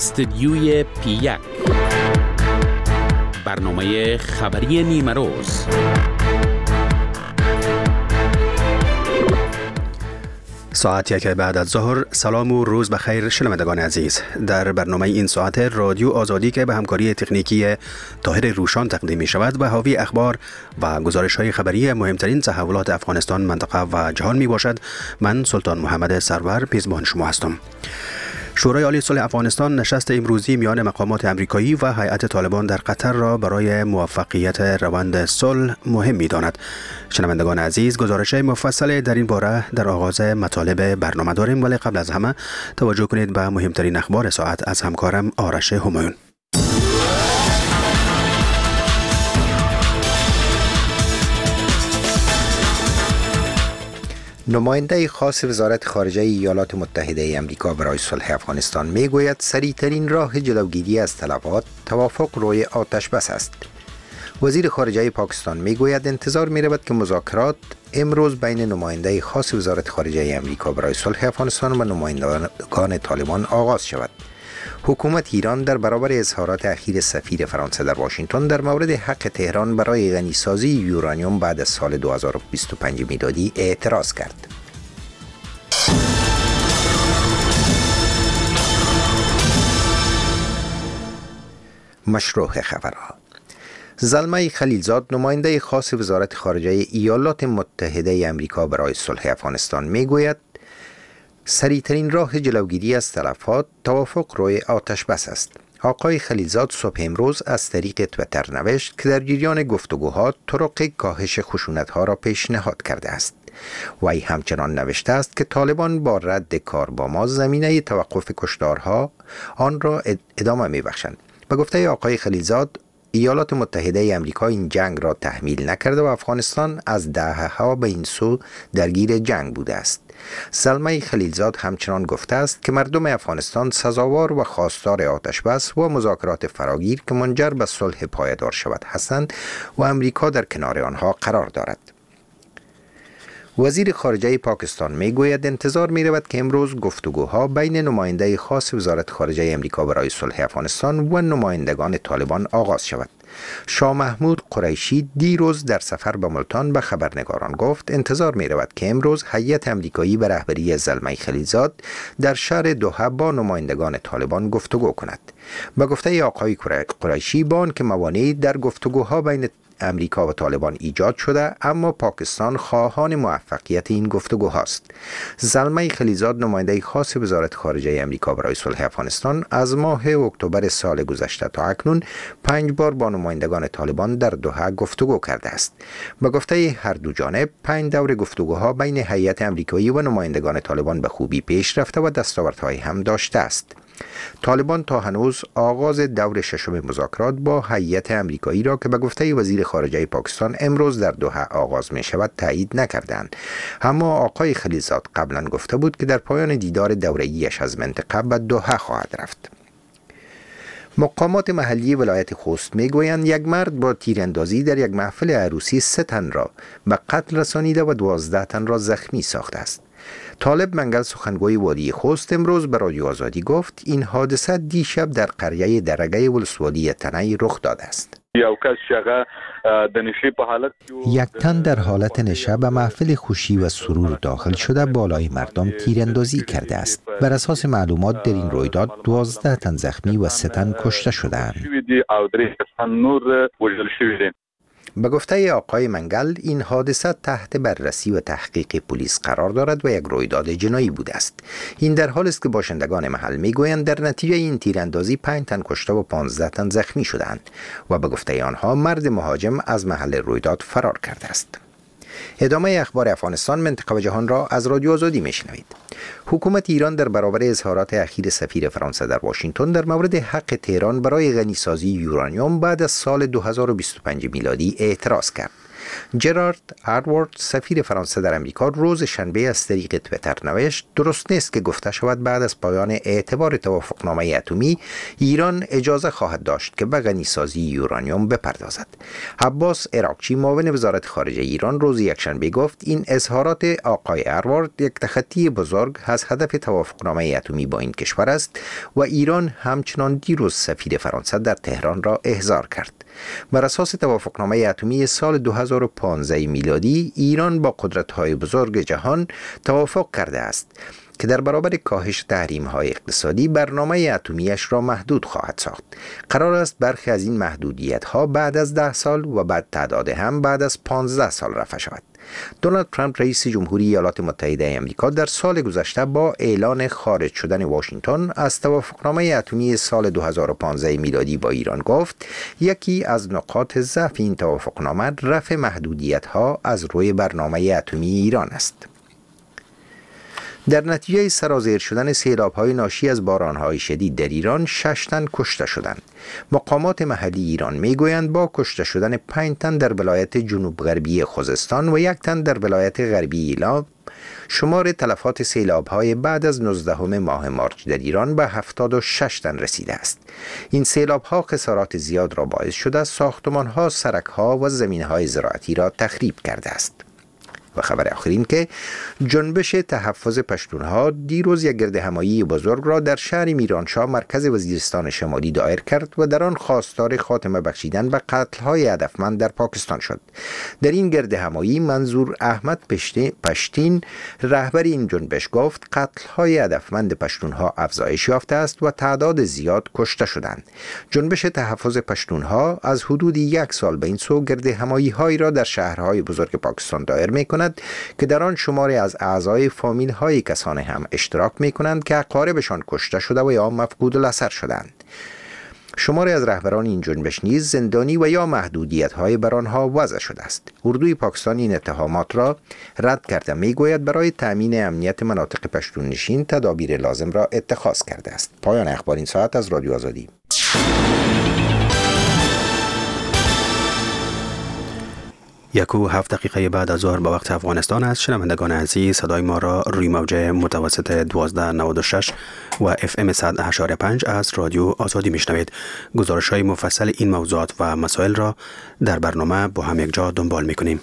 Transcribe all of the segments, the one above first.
استدیوی P1 برنامه خبری نیمه روز. ساعت 1 بعد از ظهر. سلام و روز بخیر شنوندگان عزیز. در برنامه این ساعت رادیو آزادی که به همکاری تکنیکی طاهر روشان تقدیم می شود و حاوی اخبار و گزارش های خبری مهمترین تحولات افغانستان، منطقه و جهان می باشد. من سلطان محمد سرور پیزبان شما هستم. شورای عالی صلح افغانستان نشست امروزی میان مقامات امریکایی و هیئت طالبان در قطر را برای موفقیت روند صلح مهم می‌داند. شنوندگان عزیز، گزارش مفصل در این باره در آغاز مطالب برنامه داریم، ولی قبل از همه توجه کنید به مهمترین اخبار ساعت از همکارم آرش همایون. نماینده خاص وزارت خارجه ایالات متحده آمریکا برای صلح افغانستان میگوید سریعترین راه جلوگیری از تلفات توافق روی آتش بس است. وزیر خارجه پاکستان میگوید انتظار می‌رود که مذاکرات امروز بین نماینده خاص وزارت خارجه آمریکا برای صلح افغانستان و نمایندگان طالبان آغاز شود. حکومت ایران در برابر اظهارات اخیر سفیر فرانسه در واشنگتن در مورد حق تهران برای غنیسازی یورانیوم بعد از سال 2025 میلادی اعتراض کرد. مشروع خبرها. زلمه خلیلزاد، نماینده خاص وزارت خارجه ایالات متحده آمریکا برای صلح افغانستان میگوید سریعترین راه جلوگیری از تلفات توافق روی آتش بس است. آقای خلیلزاد صبح امروز از طریق تویتر نوشت که در جریان گفتگوها طرق کاهش خشونت‌ها را پیشنهاد کرده است. وی همچنان نوشته است که طالبان با رد کار با ما زمینه توقف کشتارها آن را ادامه می‌بخشند. به گفته آقای خلیلزاد، ایالات متحده آمریکا این جنگ را تحمیل نکرده و افغانستان از دهه‌ها به این سو درگیر جنگ بوده است. زلمه خلیلزاد همچنان گفته است که مردم افغانستان سزاوار و خواستار آتش بس و مذاکرات فراگیر که منجر به صلح پایدار شود هستند و امریکا در کنار آنها قرار دارد. وزیر خارجه پاکستان میگوید انتظار می‌رود که امروز گفتگوها بین نماینده خاص وزارت خارجه آمریکا برای صلح افغانستان و نمایندگان طالبان آغاز شود. شاه محمود قریشی دیروز در سفر به ملتان به خبرنگاران گفت انتظار می‌رود که امروز هیئت امریکایی به رهبری زلمه خلیلزاد در شهر دوحه با نمایندگان طالبان گفتگو کند. به گفته آقای قریشی، با آنکه موانعی در گفتگوها بین امریکا و طالبان ایجاد شده، اما پاکستان خواهان موفقیت این گفتگوهاست. زلمه خلیلزاد، نماینده خاص وزارت خارجه امریکا برای صلح افغانستان، از ماه اکتبر سال گذشته تا اکنون 5 بار با نمایندگان طالبان در دوحه گفتگو کرده است. به گفته هر دو جانب 5 دور گفتگوها بین هیئت امریکایی و نمایندگان طالبان به خوبی پیش رفته و دستاوردهای هم داشته است. طالبان تا هنوز آغاز دور ششم مذاکرات با هیئت امریکایی را که به گفته وزیر خارجه پاکستان امروز در دوحه آغاز می شود تایید نکردند. اما آقای خلیلزاد قبلا گفته بود که در پایان دیدار دوره‌ایش از منطقه به دوحه خواهد رفت. مقامات محلی ولایت خوست میگویند یک مرد با تیراندازی در یک محفل عروسی 3 تن را به قتل رسانیده و 12 تن را زخمی ساخته است. طالب منگل، سخنگوی والی خوست، امروز به رادیو آزادی گفت این حادثه دیشب در قریه درگه ولسوالی تنی رخ داده است. یک تن در حالت نشه به محفل خوشی و سرور داخل شده بالای مردم تیراندازی کرده است. بر اساس معلومات در این رویداد 12 تن زخمی و 3 تن کشته شدند. به گفته آقای منگل، این حادثه تحت بررسی و تحقیق پلیس قرار دارد و یک رویداد جنایی بوده است. این در حالی است که باشندگان محل میگویند در نتیجه این تیراندازی 5 تن کشته و 15 تن زخمی شدند و به گفته آنها مرد مهاجم از محل رویداد فرار کرده است. ادامه اخبار افغانستان، منطقه و جهان را از رادیو آزادی میشنوید. حکومت ایران در برابر اظهارات اخیر سفیر فرانسه در واشنگتن در مورد حق تهران برای غنیسازی یورانیوم بعد از سال 2025 میلادی اعتراض کرد. جرارد هاروارد سفیر فرانسه در امریکا روز شنبه از طریق توییتر نوشت درست نیست که گفته شود بعد از پایان اعتبار توافقنامه اتمی ایران اجازه خواهد داشت که به غنیسازی یورانیوم بپردازد. عباس عراقچی معاون وزارت خارجه ایران روز یکشنبه گفت این اظهارات آقای هاروارد یک تخطی بزرگ از هدف توافقنامه اتمی با این کشور است و ایران همچنان دیروز سفیر فرانسه در تهران را احضار کرد. بر اساس توافقنامه اتمی سال 2015 میلادی ایران با قدرت‌های بزرگ جهان توافق کرده است که در برابر کاهش تحریم‌های اقتصادی برنامه اتمیش را محدود خواهد ساخت. قرار است برخی از این محدودیت‌ها بعد از 10 سال و بعد تعداد هم بعد از 15 سال رفع شود. دونالد ترامپ رئیس جمهوری ایالات متحده آمریکا در سال گذشته با اعلان خارج شدن واشنگتن از توافقنامه اتمی سال 2015 میلادی با ایران گفت یکی از نقاط ضعف این توافقنامه رفع محدودیت‌ها از روی برنامه اتمی ایران است. در نتیجه سرازیر شدن سیلاب‌های ناشی از باران‌های شدید در ایران 6 تن کشته شدند. مقامات محلی ایران می‌گویند با کشته شدن 5 تن در ولایت جنوب غربی خوزستان و 1 تن در ولایت غربی ایلام، شمار تلفات سیلاب‌های بعد از 19 ماه مارچ در ایران به 76 تن رسیده است. این سیلاب‌ها خسارات زیاد را باعث شده ساختمان‌ها، سرک‌ها و زمین‌های زراعتی را تخریب کرده است. و خبر آخرین که جنبش تحفظ پشتونها دیروز یک گردهمایی بزرگ را در شهر میرانشاه مرکز وزیرستان شمالی دایر کرد و در آن خواستار خاتمه بخشیدن به قتل‌های هدفمند در پاکستان شد. در این گردهمایی منظور احمد پشتین رهبر این جنبش گفت قتل‌های هدفمند پشتونها افزایش یافته است و تعداد زیاد کشته شدند. جنبش تحفظ پشتونها از حدود 1 سال به این سو گردهمایی‌هایی را در شهرهای بزرگ پاکستان دایر می‌کند که در آن شماری از اعضای فامیل های کسان هم اشتراک می کنند که اقاربشان کشته شده و یا مفقود الاثر شدند. شماری از رهبران این جنبش نیز زندانی و یا محدودیت های بر آنها وضع شده است. اردوی پاکستان این اتهامات را رد کرده می گوید برای تامین امنیت مناطق پشتون نشین تدابیر لازم را اتخاذ کرده است. پایان اخبار این ساعت از رادیو آزادی. 1:07 دقیقه بعد از ظهر به وقت افغانستان است. شنوندگان عزیز، صدای ما را روی موج متوسط 1296 و FM 100.5 از رادیو آزادی میشنوید. گزارش های مفصل این موضوعات و مسائل را در برنامه با هم یک جا دنبال میکنیم.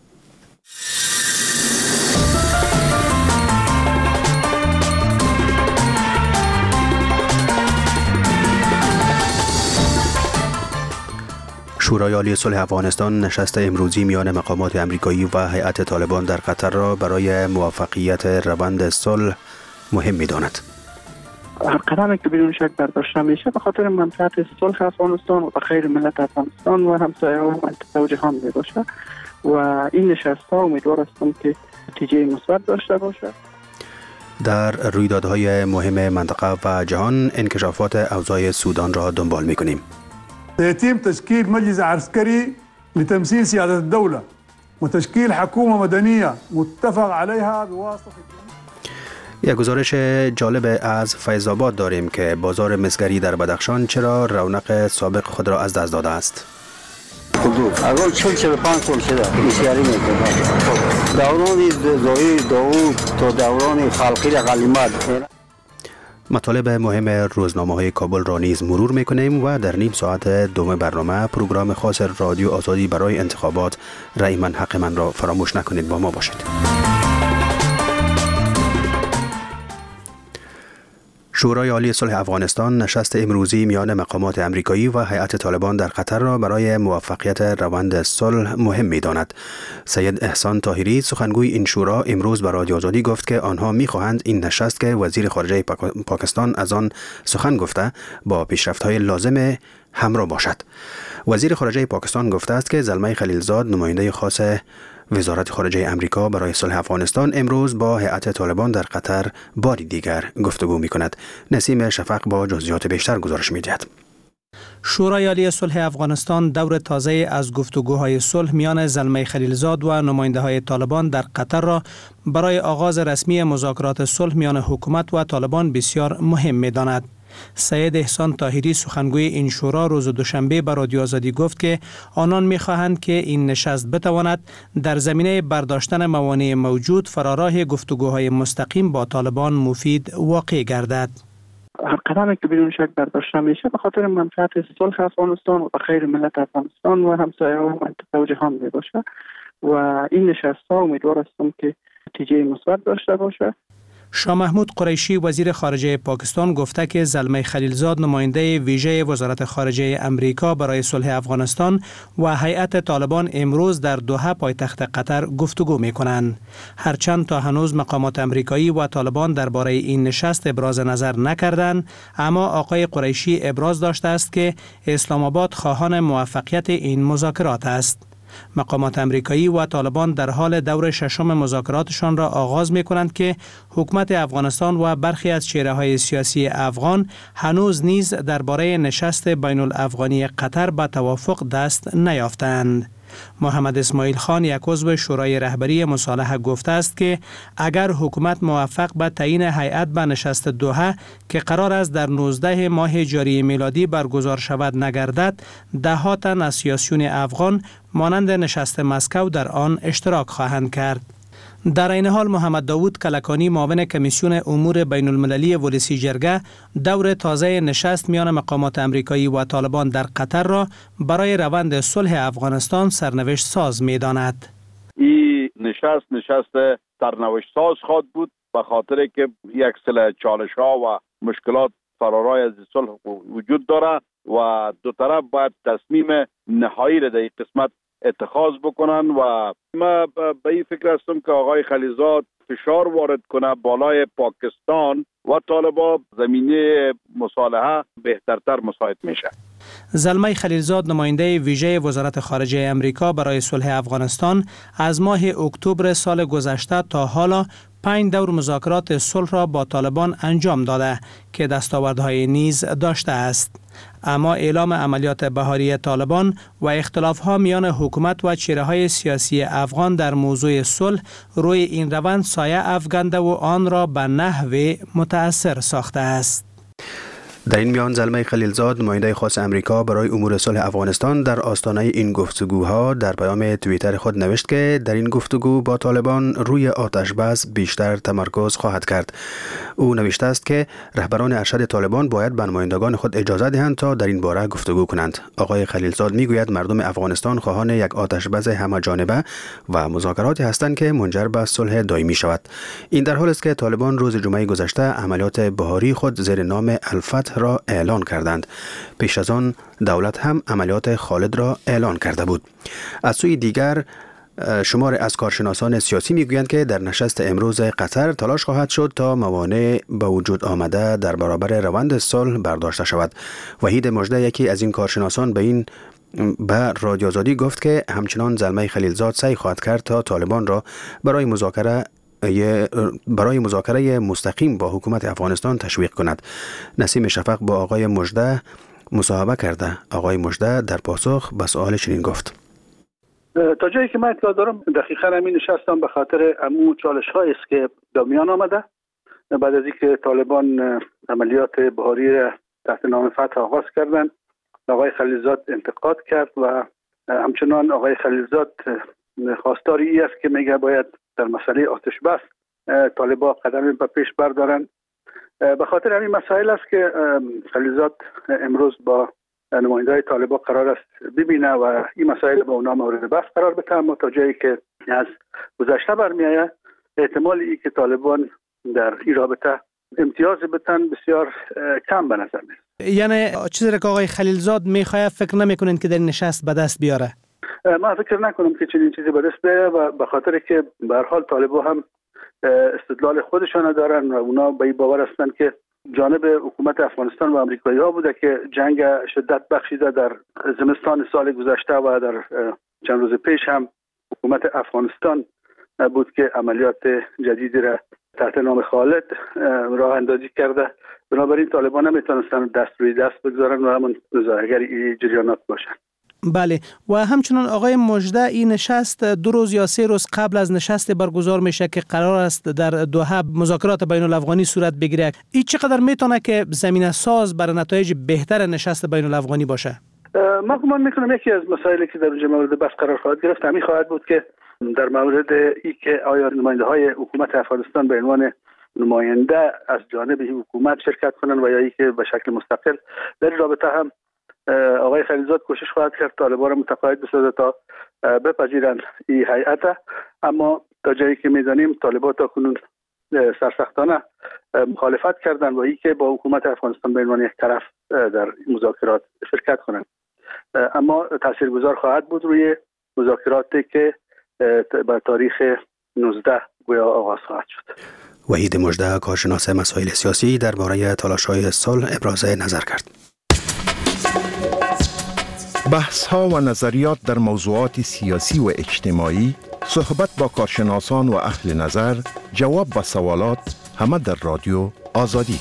شورای عالی صلح افغانستان نشست امروزی میان مقامات امریکایی و هیئت طالبان در قطر را برای موفقیت روند صلح مهم می‌داند. هر قدمی که بدون شک برداشته میشه به خاطر منفعت صلح افغانستان و به خیر ملت افغانستان و همسایه‌ها و منطقه و جهان می باشه و این نشست‌ها امیدوار هستم که نتیجه مثبت داشته باشه. در رویدادهای مهم منطقه و جهان انکشافات اوضاع سودان را دنبال می‌کنیم. يتم تشكيل مجلس عسكري لتمثيل سيادة الدولة وتشكيل حكومة مدنية متفق عليها بواسطة. یک گزارش جالب از فیض آباد داریم که بازار مسگری در بدخشان چرا رونق سابق خود را از دست داده است. اول 45 سال شده مسگری میکنه. دوران ظاهر داوود تا دوران خلقی غلیمت. مطالب مهم روزنامه‌های کابل را نیز مرور می‌کنیم و در نیم ساعت دوم برنامه پروگرام خاص رادیو آزادی برای انتخابات رأی من حق من را فراموش نکنید. با ما باشید. شورای عالی صلح افغانستان نشست امروزی میان مقامات امریکایی و هیئت طالبان در قطر را برای موفقیت روند صلح مهم می‌داند. سید احسان طاهری سخنگوی این شورا امروز به رادیو آزادی گفت که آنها می‌خواهند این نشست که وزیر خارجه پاکستان از آن سخن گفته با پیشرفت‌های لازم همراه باشد. وزیر خارجه پاکستان گفته است که زلمه خلیلزاد نماینده خاص وزارت خارجه امریکا برای صلح افغانستان امروز با هیئت طالبان در قطر باری دیگر گفتگو می‌کند. نسیم شفق با جزئیات بیشتر گزارش می‌دهد. شورای عالی صلح افغانستان دور تازه از گفتگوهای صلح میان زلمه خلیلزاد و نماینده‌های طالبان در قطر را برای آغاز رسمی مذاکرات صلح میان حکومت و طالبان بسیار مهم می‌داند. سید احسان طاهری سخنگوی این شورا روز دوشنبه به رادیو آزادی گفت که آنان می‌خواهند که این نشست بتواند در زمینه برداشتن موانع موجود فراراه گفتگوهای مستقیم با طالبان مفید واقع گردد. هر قدمی که بدون شک برداشته میشه به خاطر منفعت صلح افغانستان و به خیر ملت افغانستان و همسایه‌ها و منطقه و جهان می باشه و این نشست‌ها امیدوار هستم که نتیجه مثبت داشته باشه. شاه محمود قریشی وزیر خارجه پاکستان گفته که زلمه خلیلزاد نماینده ویژه وزارت خارجه امریکا برای صلح افغانستان و هیئت طالبان امروز در دوحه پایتخت قطر گفتگو می‌کنند. هرچند تا هنوز مقامات امریکایی و طالبان درباره این نشست ابراز نظر نکردند، اما آقای قریشی ابراز داشته است که اسلام آباد خواهان موفقیت این مذاکرات است. مقامات امریکایی و طالبان در حال دور ششم مذاکراتشان را آغاز می کنند که حکومت افغانستان و برخی از چهره‌های سیاسی افغان هنوز نیز درباره نشست بین الافغانی قطر به توافق دست نیافتند. محمد اسماعیل خان یک عضو شورای رهبری مصالحه گفته است که اگر حکومت موفق به تعیین هیئت به نشست دوحه که قرار است در 19 ماه جاری میلادی برگزار شود نگردد، ده‌ها تن از سیاسیون افغان مانند نشست مسکو در آن اشتراک خواهند کرد. در این حال محمد داوود کلکانی معاون کمیسیون امور بین المللی ولسی جرگه دور تازه نشست میان مقامات امریکایی و طالبان در قطر را برای روند صلح افغانستان سرنوشت ساز می داند. این نشست سرنوشت ساز خواهد بود به خاطر که یک سری چالش ها و مشکلات فرارای از صلح وجود داره و دو طرف باید تصمیم نهایی را در این قسمت اتخاذ بکنن و ما به این فکر هستم که آقای خلیلزاد فشار وارد کنه بالای پاکستان و طالبان زمینه مصالحه بهترتر مساعد میشه. زلمه خلیلزاد نماینده ویژه وزارت خارجه امریکا برای صلح افغانستان از ماه اکتبر سال گذشته تا حالا 5 دور مذاکرات صلح را با طالبان انجام داده که دستاوردهای نیز داشته است. اما اعلام عملیات بهاری طالبان و اختلافها میان حکومت و چهره‌های سیاسی افغان در موضوع صلح روی این روند سایه افکنده و آن را به نحو متأثر ساخته است. در این میان زلمه خلیلزاد نماینده خاص امریکا برای امور صلح افغانستان در آستانه این گفتگوها در پیام توییتر خود نوشت که در این گفتگو با طالبان روی آتش بس بیشتر تمرکز خواهد کرد. او نوشته است که رهبران ارشد طالبان باید به نمایندگان خود اجازه دهند تا در این باره گفتگو کنند. آقای خلیلزاد میگوید مردم افغانستان خواهان یک آتش بس همه‌جانبه و مذاکراتی هستند که منجر به صلح دائمی شود. این در حالی است که طالبان روز جمعه گذشته عملیات بهاری خود زیر نام الفتح را اعلان کردند. پیش از آن دولت هم عملیات خالد را اعلان کرده بود. از سوی دیگر شمار از کارشناسان سیاسی میگویند که در نشست امروز قطر تلاش خواهد شد تا موانع به وجود آمده در برابر روند صلح برداشته شود. وحید مژده یکی از این کارشناسان به رادیو آزادی گفت که همچنان زلمه خلیلزاد سعی خواهد کرد تا طالبان را برای مذاکره مستقیم با حکومت افغانستان تشویق کند. نسیم شفق با آقای مژده مصاحبه کرده. آقای مژده در پاسخ به سؤال چنین گفت: تا جایی که من اطلاع دارم دقیقاً همین نشستم به خاطر امو چالش هایی است که در میان آمده بعد از اینکه طالبان عملیات بهاری را تحت نام فتح آغاز کردند. آقای خلیلزاد انتقاد کرد و همچنان آقای خلیلزاد خواستار ای است که میگه باید در مسئله آتش بس طالبان قدم به پیش بردارن. به خاطر همین مسائل است که خلیلزاد امروز با نماینده‌های طالبان قرار است ببینه و این مسائل به اونا مورد بحث قرار بده. اما تا جایی که از گذشته برمیآید احتمال ای که طالبان در این رابطه امتیاز بتن بسیار کم به نظر میاد. یعنی چیزی که آقای خلیلزاد میخواد فکر نمیکنین که در نشست به دست بیاره؟ من فکر نکنم که چنین چیزی به دست بیاره و به خاطر که به هر حال طالبان هم استدلال خودشان دارن و اونا به این باور هستند که جانب حکومت افغانستان و امریکایی ها بوده که جنگ شدت بخشیده در زمستان سال گذشته و در چند روز پیش هم حکومت افغانستان بود که عملیات جدیدی را تحت نام خالد راه اندازی کرده. بنابراین طالبان نمیتونستن دست روی دست بگذارن و همون اگر این جریانات باشن. بله و همچنان آقای مژده این نشست 2 روز یا 3 روز قبل از نشست برگزار میشه که قرار است در دوحه مذاکرات بین الافغانی صورت بگیره. این چقدر میتونه که زمینه ساز برای نتایج بهتر نشست بین الافغانی باشه؟ من گمان میکنم یکی از مسائلی که در اونجا مورد بحث قرار خواهد گرفت همین خواهد بود که در مورد ای که آیا نماینده های حکومت افغانستان به عنوان نماینده از جانب حکومت شرکت کنند و یا ای که به شکل مستقل. در رابطه هم آقای خلیلزاد کوشش خواهد کرد طالبان را متقاعد بسازه تا بپذیرند این هیئت، اما تا جایی که میدانیم طالبان تا کنون سرسختانه مخالفت کردند و ای که با حکومت افغانستان به عنوان یک طرف در مذاکرات شرکت کنند، اما تاثیرگذار خواهد بود روی مذاکراتی که به تاریخ 19 گویا آغاز خواهد شد. وحید مژده کارشناس مسائل سیاسی درباره تلاش‌های صلح ابراز نظر کرد. بحث‌ها و نظریات در موضوعات سیاسی و اجتماعی، صحبت با کارشناسان و اهل نظر، جواب به سوالات، همه در رادیو آزادی.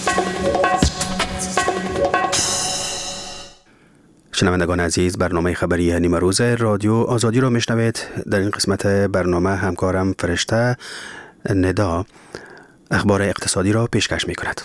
شنوندگان عزیز، برنامه خبری نیمه روز رادیو آزادی را میشنوید. در این قسمت برنامه همکارم فرشته ندا اخبار اقتصادی را پیشکش می کند.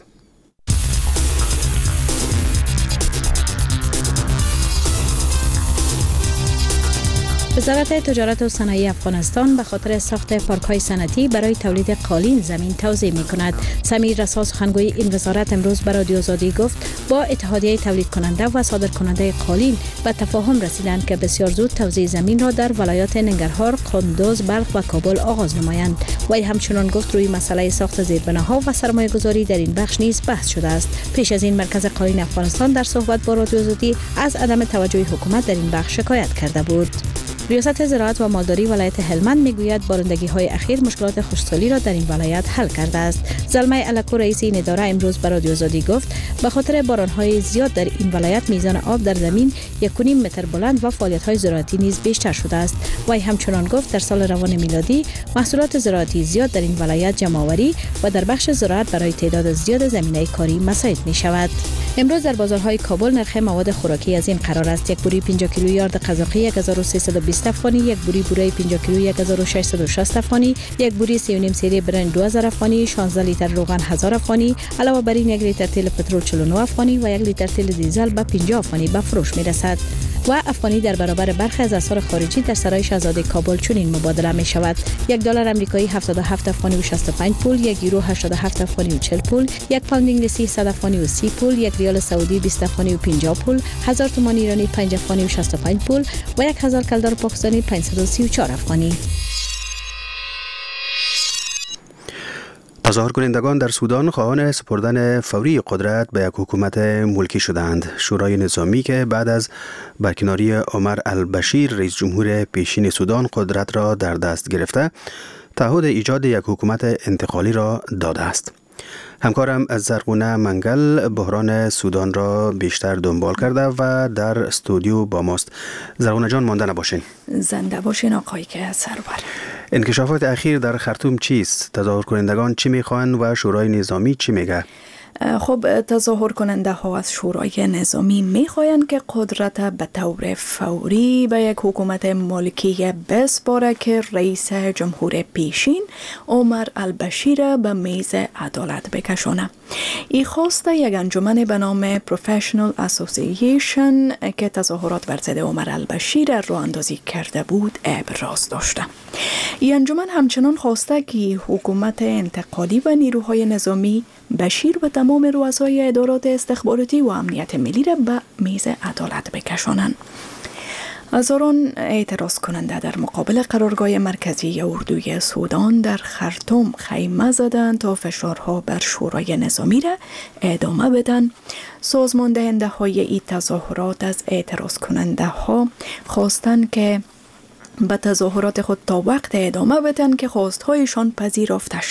وزارت تجارت و صنایع افغانستان به خاطر ساخت پارک‌های صنعتی برای تولید قالین زمین توزیع می‌کند. سمیر رسا سخنگوی این وزارت امروز به رادیو آزادی گفت با اتحادیه تولید کننده و صادر کننده قالین به تفاهم رسیدند که بسیار زود توزیع زمین را در ولایات ننگرهار، قندوز، بلخ و کابل آغاز نمایند. وی همچنان گفت روی مسئله ساخت زیربناها و سرمایه‌گذاری در این بخش نیز بحث شده است. پیش از این مرکز قالین افغانستان در صحبت با رادیو آزادی از عدم توجه حکومت در این بخش شکایت کرده بود. ریاست زراعت و مالداری ولایت هلمند میگوید بارندگی‌های اخیر مشکلات خشکسالی را در این ولایت حل کرده است. زلمه الکو رئیس این اداره امروز به رادیو آزادی گفت به خاطر باران‌های زیاد در این ولایت میزان آب در زمین 1.5 متر بلند و فعالیت‌های زراعتی نیز بیشتر شده است. وی همچنان گفت در سال روان میلادی محصولات زراعتی زیاد در این ولایت جمع‌آوری و در بخش زراعت برای تعداد زیاد زمینه کاری مساعد می‌شود. امروز در بازارهای کابل نرخ مواد خوراکی از این قرار است: یک بوری 50 کیلو یارد قزاقی 1320 افغانی، یک بوری بوره 50 کیلو 1660 افغانی، یک بوری 3.5 سری برنج 2000 افغانی، 16 لیتر روغن 1000 افغانی، علاوه بر این 1 لیتر تیل پترول 49 افغانی و 1 لیتر تیل دیزل به 50 افغانی به فروش میرسد. و افغانی در برابر برخی از اسعار خارجی در سرای شاهزاده کابل چنین مبادله می شود: یک دلار آمریکایی 77 افغانی و 65 پول، یک یورو 87 افغانی و 40 پول، یک پوند انگلیسی 100 افغانی و 30 پول، یک ریال سعودی 20 افغانی و 50 پول، 1000 تومان ایرانی 5 افغانی و 65 پول و 1000 کلدار پاکستانی 534 افغانی. تظاهر کنندگان در سودان خواهان سپردن فوری قدرت به یک حکومت ملکی شدند. شورای نظامی که بعد از برکناری عمر البشیر رئیس جمهور پیشین سودان قدرت را در دست گرفته، تعهد ایجاد یک حکومت انتقالی را داده است. همکارم از زرغونه منگل بحران سودان را بیشتر دنبال کرده و در استودیو با ماست. زرغونه جان، مانده نباشین. زنده باشین آقای که سرور. انکشافات اخیر در خرطوم چیست؟ تظاهر کنندگان چی میخوان و شورای نظامی چی میگه؟ خب تظاهر کننده ها از شورای نظامی میخواهند که قدرت به طور فوری به یک حکومت ملکی بسپاره که رئیس جمهور پیشین عمر البشیر به میز عدالت بکشانه. این خواست یک انجمن به نام Professional Association که تظاهرات بر ضد عمر البشیر راه اندازی کرده بود ابراز داشته. این انجمن همچنان خواسته که حکومت انتقالی و نیروهای نظامی بشیر و تمام رؤسای ادارات استخباراتی و امنیت ملی را به میز عدالت بکشانند. هزاران اعتراض کننده در مقابل قرارگاه مرکزی اردوی سودان در خرطوم خیمه زدند تا فشارها بر شورای نظامی را ادامه بدن. سازمان دهنده های این تظاهرات از اعتراض کننده ها خواستند که به تظاهرات خود تا وقت ادامه بدن که خواستهایشان پذیرفته شوند.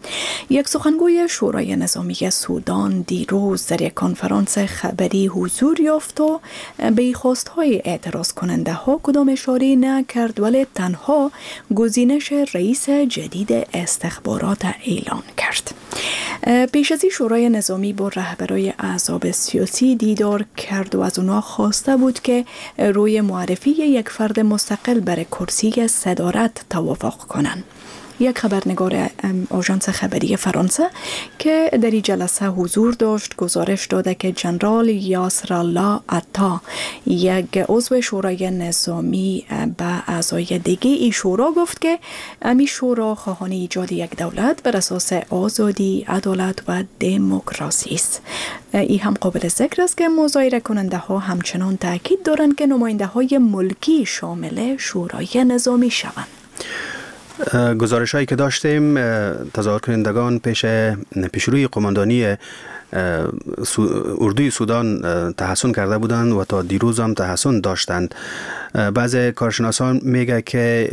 یک سخنگوی شورای نظامی سودان دیروز در یک کنفرانس خبری حضور یافت و به خواست‌های اعتراض کننده ها کدام اشاره نکرد، ولی تنها گزینش رئیس جدید استخبارات اعلان کرد. پیش از این شورای نظامی با رهبرای احزاب سیاسی دیدار کرد و از اونا خواسته بود که روی معرفی یک فرد مستقل برای کرسی صدارت توافق کنند. یک خبرنگار آژانس خبری فرانسه که در این جلسه حضور داشت گزارش داده که جنرال یاسر الله عطا، یک عضو شورای نظامی، به اعضای دیگه ای شورا گفت که امی شورا خواهان ایجاد یک دولت بر اساس آزادی، عدالت و دموکراسی است. این هم قابل ذکر است که مظاهره کننده ها همچنان تاکید دارند که نماینده های ملکی شامل شورای نظامی شوند. گزارش هایی که داشتیم، تظاهر کنندگان پیشروی قماندانی اردوی سودان تحسن کرده بودند و تا دیروز هم تحسن داشتند. بعض کارشناسان میگه که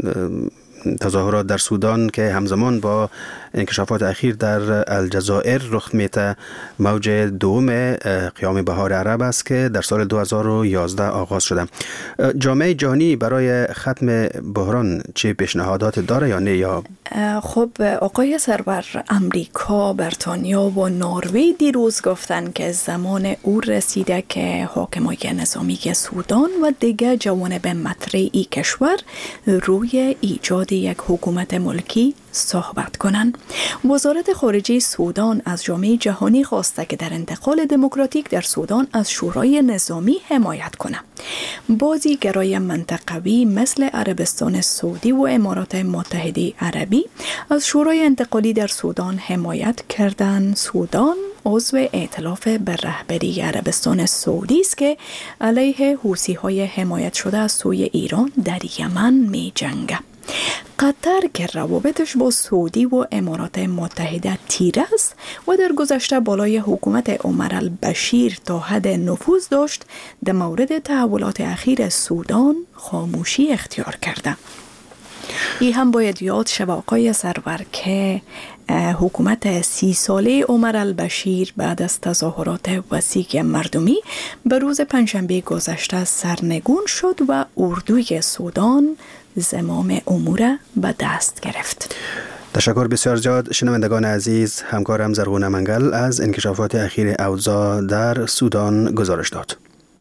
تظاهرات در سودان که همزمان با انکشافات اخیر در الجزائر رخ میده موج دوم قیام بهار عرب است که در سال 2011 آغاز شده. جامعه جهانی برای ختم بحران چه پیشنهادات داره یا نه؟ یا خب آقای سرور، امریکا، بریتانیا و نروژ دیروز گفتن که زمان او رسیده که حاکمای نظامی سودان و دیگر جوانب مطرحی کشور روی ایجاد یک حکومت ملکی صحبت کنند. وزارت خارجه سودان از جامعه جهانی خواسته که در انتقال دموکراتیک در سودان از شورای نظامی حمایت کنند. بازیگرای منطقوی مثل عربستان سعودی و امارات متحده عربی از شورای انتقالی در سودان حمایت کردند. سودان عضو ائتلاف به رهبری عربستان سعودی است که علیه حوثی‌های حمایت شده از سوی ایران در یمن می جنگد. قطر که روابطش با سعودی و امارات متحده تیره است و در گذشته بالای حکومت عمر البشیر تا حد نفوذ داشت، در مورد تحولات اخیر سودان خاموشی اختیار کرده. این هم باید یاد شود آقای سرور که حکومت 30 ساله عمر البشیر بعد از تظاهرات وسیع مردمی به روز پنجشنبه گذشته سرنگون شد و اردوی سودان زمام امور به دست گرفت. تشکر بسیار زیاد شنوندگان عزیز. همکارم زرغونه منگل از انکشافات اخیر اوضاع در سودان گزارش داد.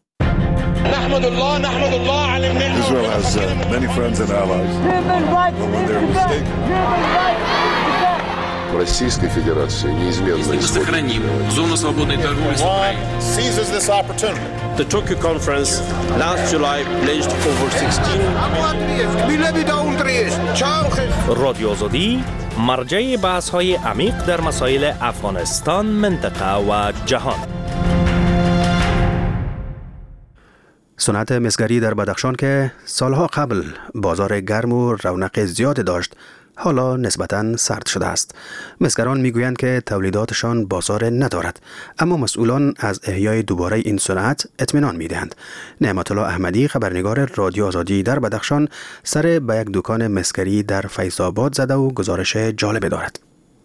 نحمد الله على النعمة. Israel has many friends and allies. When they're mistaken. Российской Федерации неизменно сохраним зону свободной торговли с Украиной. Seizes this opportunity. The Tokyo conference last July pledged over 16 رادیو آزادی مرجع بحث‌های عمیق در مسائل افغانستان، منطقه و جهان. صنعت مسگری در بدخشان که سالها قبل بازار گرم و رونق زیاد داشت، حالا نسبتاً سرد شده است. مسگران میگویند که تولیداتشان بازار ندارد، اما مسئولان از احیای دوباره این صنعت اطمینان میدهند. نعمت الله احمدی، خبرنگار رادیو آزادی در بدخشان، سر به یک دکان مسگری در فیض‌آباد زده و گزارش جالب دارد.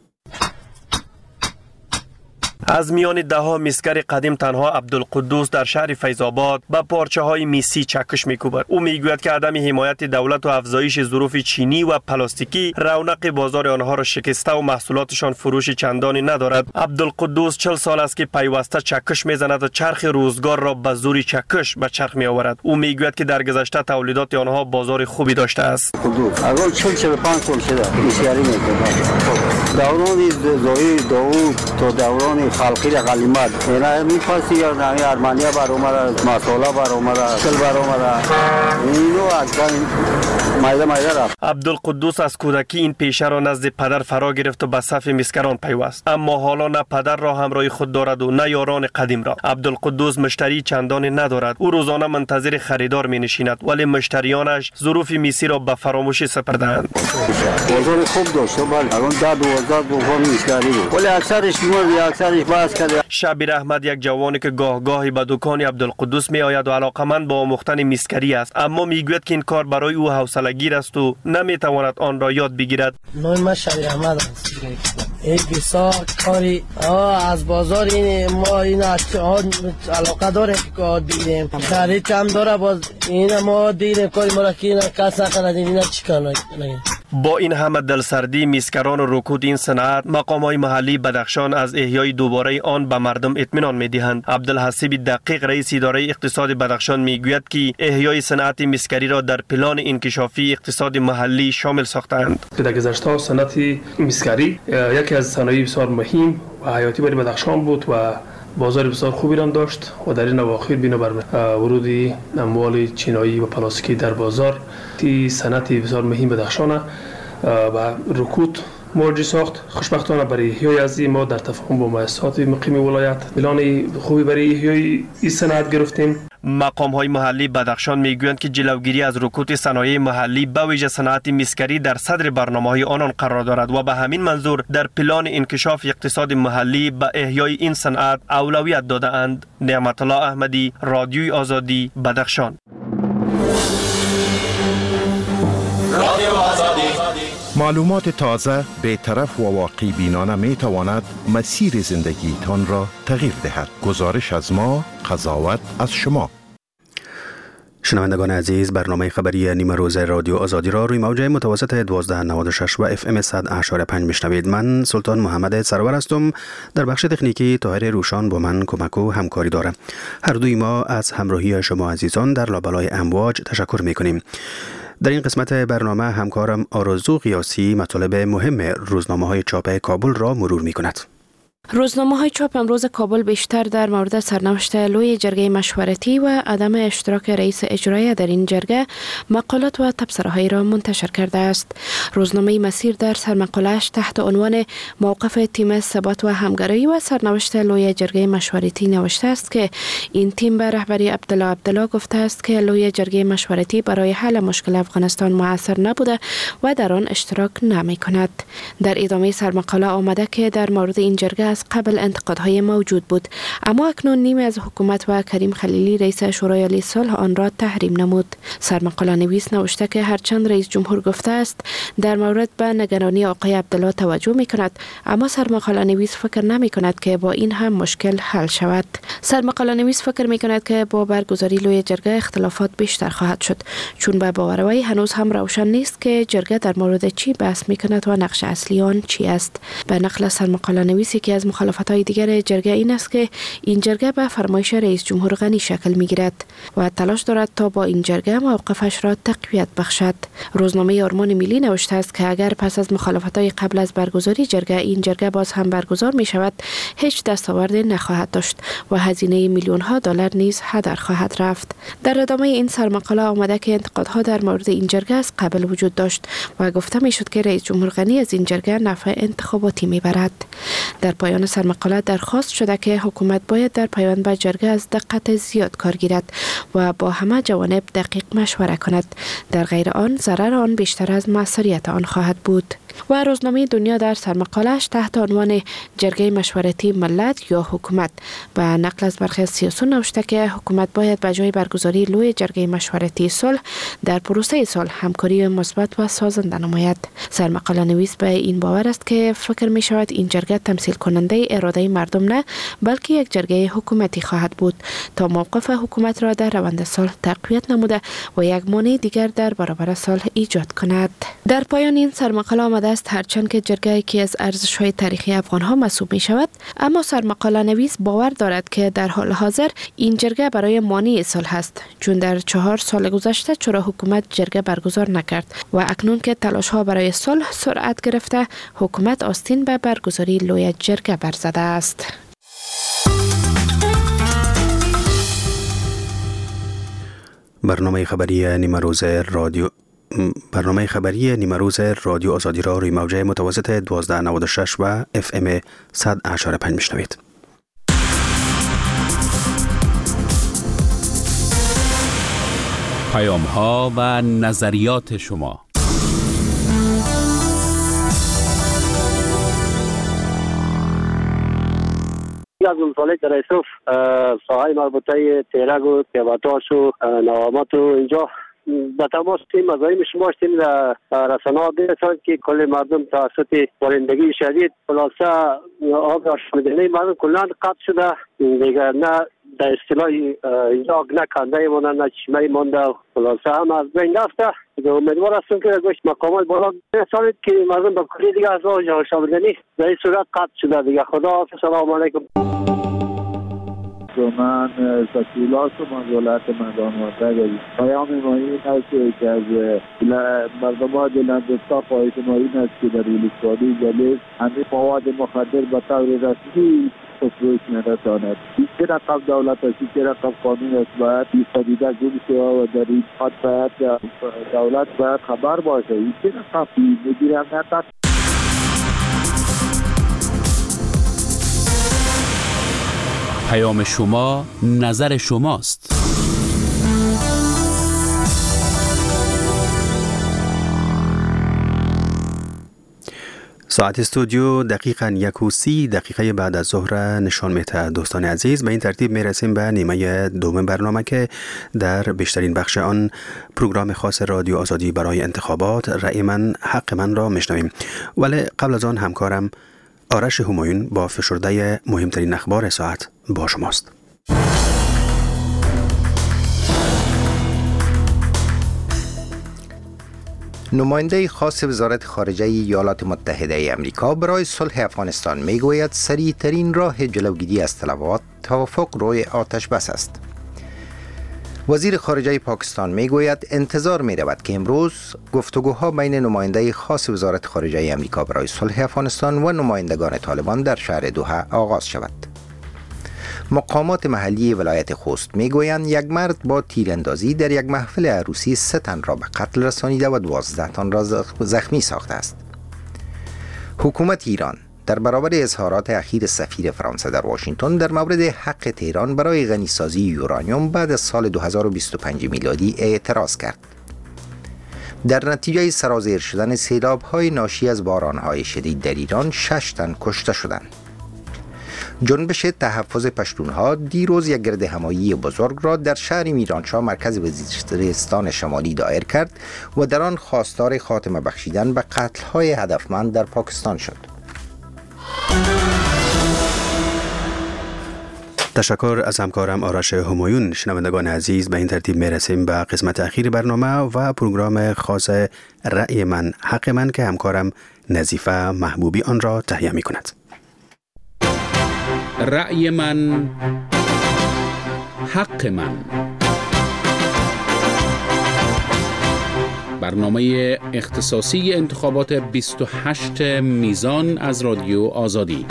از میان دهها مسگر قدیم تنها عبدالقدوس در شهر فیض‌آباد با پارچه های میسی چکش میکوبد. او میگوید که عدم حمایت دولت و افزایش ظروف چینی و پلاستیکی رونق بازار آنها را شکسته و محصولاتشان فروش چندانی ندارد. عبدالقدوس 40 سال است که پیوسته چکش میزند و چرخ روزگار را به زور چکش به چرخ میآورد. او میگوید که در گذشته تولیدات آنها بازار خوبی داشته است. اول 45 سال شده مسگری میکنم. دوران زاهیر داوود تا دوران خلقی غلیمت اینا میپاسی یا نمی ارمنیا بر اومده، مساله بر اومده، کل بر اومده، اینو اکثر مایده رفت. عبدالقدوس از کودکی این پیشه را نزد پدر فرا گرفت و به صف مسگران پیوست، اما حالا نه پدر را همراه خود دارد و نه یاران قدیم را. عبدالقدوس مشتری چندانی ندارد. او روزانه منتظر خریدار می نشیند، ولی مشتریانش ظروف میسی را به فراموشی سپردند. بازار خوب داشت، ولی الان 10-12 دوم مسگری بود، ولی اکثرش بحث کرده. شبیر احمد یک جوانی که گاهی به دکان عبدالقدوس می آید و علاقمند به آموختن میسکری است، اما میگوید که این کار برای او حوصله گیر است و نمیتواند آن را یاد بگیرد. نام من شبیر احمد است. این بسیار کاری از بازار این ما این علاقه داره که دیدیم خرید هم داره، باز این ما دیدیم کاری ما را که این کس نکنه این چیکار نگیم. با این همه دلسردی میسکران و رکود این صنعت، مقام‌های محلی بدخشان از احیای دوباره آن به مردم اطمینان می‌دهند. عبدالحسیب دقیق رئیس اداره اقتصاد بدخشان میگوید که احیای صنعت میسکری را در پلان انکشافی اقتصاد محلی شامل ساختند. در گذشته صنعت میسکری یکی از صنایع بسیار مهم و حیاتی برای بدخشان بود و بازار بسیار خوبی را داشت و در این اواخر بنابر ورود اموال چینایی و پلاستیکی در بازار تی صنعت بسیار مهم بدخشان و رکود مواجه ساخت. خوشبختانه برای احیای از ما در تفاهم با مؤسسات مقیم ولایت پلان خوبی برای احیای این صنعت گرفتیم. مقام‌های محلی بدخشان میگویند که جلوگیری از رکود صنایع محلی به ویژه صنعت میسکری در صدر برنامه‌های آنان قرار دارد و به همین منظور در پلان انکشاف اقتصاد محلی به احیای این صنعت اولویت داده‌اند. نعمت الله احمدی، رادیوی آزادی، بدخشان. معلومات تازه، بی‌طرف و واقعی بینانه می تواند مسیر زندگیتان را تغییر دهد. گزارش از ما، قضاوت از شما. شنوندگان عزیز، برنامه خبری نیمه روز رادیو آزادی را روی موج متوسط 1296 و FM 100.5 میشنوید. من سلطان محمد سرور هستم. در بخش تکنیکی طاهر روشان با من کمک و همکاری دارم. هر دوی ما از همراهی شما عزیزان در لابلای امواج تشکر میکنیم. در این قسمت برنامه همکارم آرزو قیاسی مطالب مهم روزنامه‌های چاپ کابل را مرور می‌کند. روزنامه‌های چاپ امروز کابل بیشتر در مورد سرنوشت لوی جرگه مشورتی و عدم اشتراک رئیس اجرایی در این جرگه مقالات و تبصره‌هایی را منتشر کرده است. روزنامه مسیر در سرمقاله‌اش تحت عنوان موقف تیم ثبات و همکاری و سرنوشت لوی جرگه مشورتی نوشته است که این تیم به رهبری عبدالله گفته است که لوی جرگه مشورتی برای حل مشکل افغانستان مؤثر نبوده و در آن اشتراک نمی‌کند. در ادامه سرمقاله آمده که در مورد این جرگه از قبل انتقادهای موجود بود، اما اکنون نیمی از حکومت و کریم خلیلی رئیس شورای عالی صلح آن را تحریم نمود. سرمقاله نویس نوشته که هرچند رئیس جمهور گفته است در مورد به نگرانی آقای عبدالله توجه می کند، اما سرمقاله نویس فکر نمی کند که با این هم مشکل حل شود. سرمقاله نویس فکر می کند که با برگزاری لوی جرگه اختلافات بیشتر خواهد شد، چون به باور وی هنوز هم روشن نیست که جرگه در مورد چی بحث می کند و نقش اصلی آن چی است. به نقل سرمقاله نویسی که از مخالفت‌های دیگر جرگه این است که این جرگه به فرمایش رئیس جمهور غنی شکل می‌گیرد و تلاش دارد تا با این جرگه موقفش را تقویت بخشد. روزنامه آرمان ملی نوشته است که اگر پس از مخالفت‌های قبل از برگزاری جرگه این جرگه باز هم برگزار می‌شود، هیچ دستاوردی نخواهد داشت و هزینه میلیون‌ها دلار نیز هدر خواهد رفت. در ادامه این سرمقاله آمده که انتقادها در مورد این جرگه از قبل وجود داشت و گفته می‌شد که رئیس جمهور غنی از این جرگه نفع انتخاباتی می‌برد. در پایان سرمقاله درخواست شده که حکومت باید در پیوند به جرگه از دقت زیاد کار گیرد و با همه جوانب دقیق مشوره کند. در غیر آن ضرر آن بیشتر از موثریت آن خواهد بود. و روزنامه دنیا در سرمقاله‌اش تحت عنوان جرگه مشورتی ملت یا حکومت به نقل از برخی سیاسیون نوشته که حکومت باید به جای برگزاری لوی جرگه مشورتی صلح در پروسه صلح همکاری مثبت و سازنده نماید. سرمقاله نویس به این باور است که فکر می شود این جرگه تمثیل کننده اراده مردم نه، بلکه یک جرگه حکومتی خواهد بود تا موقف حکومت را در روند صلح تقویت نموده و یک مانع دیگر در برابر صلح ایجاد کند. در پایان این سرمقاله آمده است هرچند که جرگه یکی از ارزش‌های تاریخی افغان‌ها محسوب می شود، اما سرمقاله نویس باور دارد که در حال حاضر این جرگه برای مانع صلح است، چون در 4 سال گذشته چرا حکومت جرگه برگزار نکرد و اکنون که تلاش‌ها برای صلح سرعت گرفته، حکومت آستین به برگزاری لوی جرگه برزده است. برنامه خبری نیمه روز رادیو آزادی را روی موج متوسط 1296 و FM 100.5 میشنوید. پیام‌ها و نظریات شما. از ولسوالی در یوسف ساحه مربوطه تیرگ و تیباتاش و نوامات و اینجا به تماس تیم مزایم شما هستیم در رسانه ها برسند که کل مردم توسط بارندگی شدید خلاصه آب آشامیدنی مردم کلان قطع شده دیگر نه در اصطلاح اینجا نه کنده مانده نه چشمه مانده خلاصه هم از بین رفته دیگه امیدوار هستم که گوشت مقامات بالا برسانید که مردم به کلی دیگه از آشامیدنی در این صورت قطع شده دیگه. خدا حافظ. سلام علیکم. من سکولاس و منزولت مردان وطن پیام ما این است که از مردم ها دلندستا خواهد ما این است که در ولسوالی جلیل همین مواد مخدر به طور رسمی تفروش نرساند. چه رقم دولت است چه رقم قانون است باید این پدیده گم شود و در این حد باید دولت باید خبر باشه. این چه رقم مدیر امنیت پیام شما نظر شماست. ساعت استودیو دقیقاً 1:30 بعد از ظهر نشان میده. دوستان عزیز، به این ترتیب میرسیم به نیمه دوم برنامه که در بیشترین بخش آن پروگرام خاص رادیو آزادی برای انتخابات رأی من حق من را میشنویم. ولی قبل از آن همکارم آرش همایون با فشرده مهمترین اخبار ساعت با شماست. نماینده خاص وزارت خارجه ایالات متحده امریکا برای صلح افغانستان میگوید سریعترین راه جلوگیری از تلفات توافق روی آتش بس است. وزیر خارجه پاکستان میگوید انتظار می رود که امروز گفتگوها بین نماینده خاص وزارت خارجه امریکا برای صلح افغانستان و نمایندگان طالبان در شهر دوحه آغاز شود. مقامات محلی ولایت خوست میگویند یک مرد با تیراندازی در یک محفل عروسی 3 تن را به قتل رسانیده و 12 تن را زخمی ساخته است. حکومت ایران در برابر اظهارات اخیر سفیر فرانسه در واشنگتن در مورد حق تهران برای غنیسازی یورانیوم بعد از سال 2025 میلادی اعتراض کرد. در نتیجه سرازیر شدن سیلاب‌های ناشی از باران‌های شدید در ایران 6 تن کشته شدند. جنبش تحفظ پشتونها دیروز یک گردهمایی بزرگ را در شهر میرانشاه مرکز وزیرستان شمالی دایر کرد و در آن خواستار خاتمه بخشیدن به قتل‌های هدفمند در پاکستان شد. تشکر از همکارم آرش همایون. شنوندگان عزیز، به این ترتیب میرسیم به قسمت اخیر برنامه و پروگرام خاص رأی من حق من که همکارم نظیفه محبوبی آن را تهیه می کند. رأی من حق من، برنامه اختصاصی انتخابات 28 میزان از رادیو آزادی.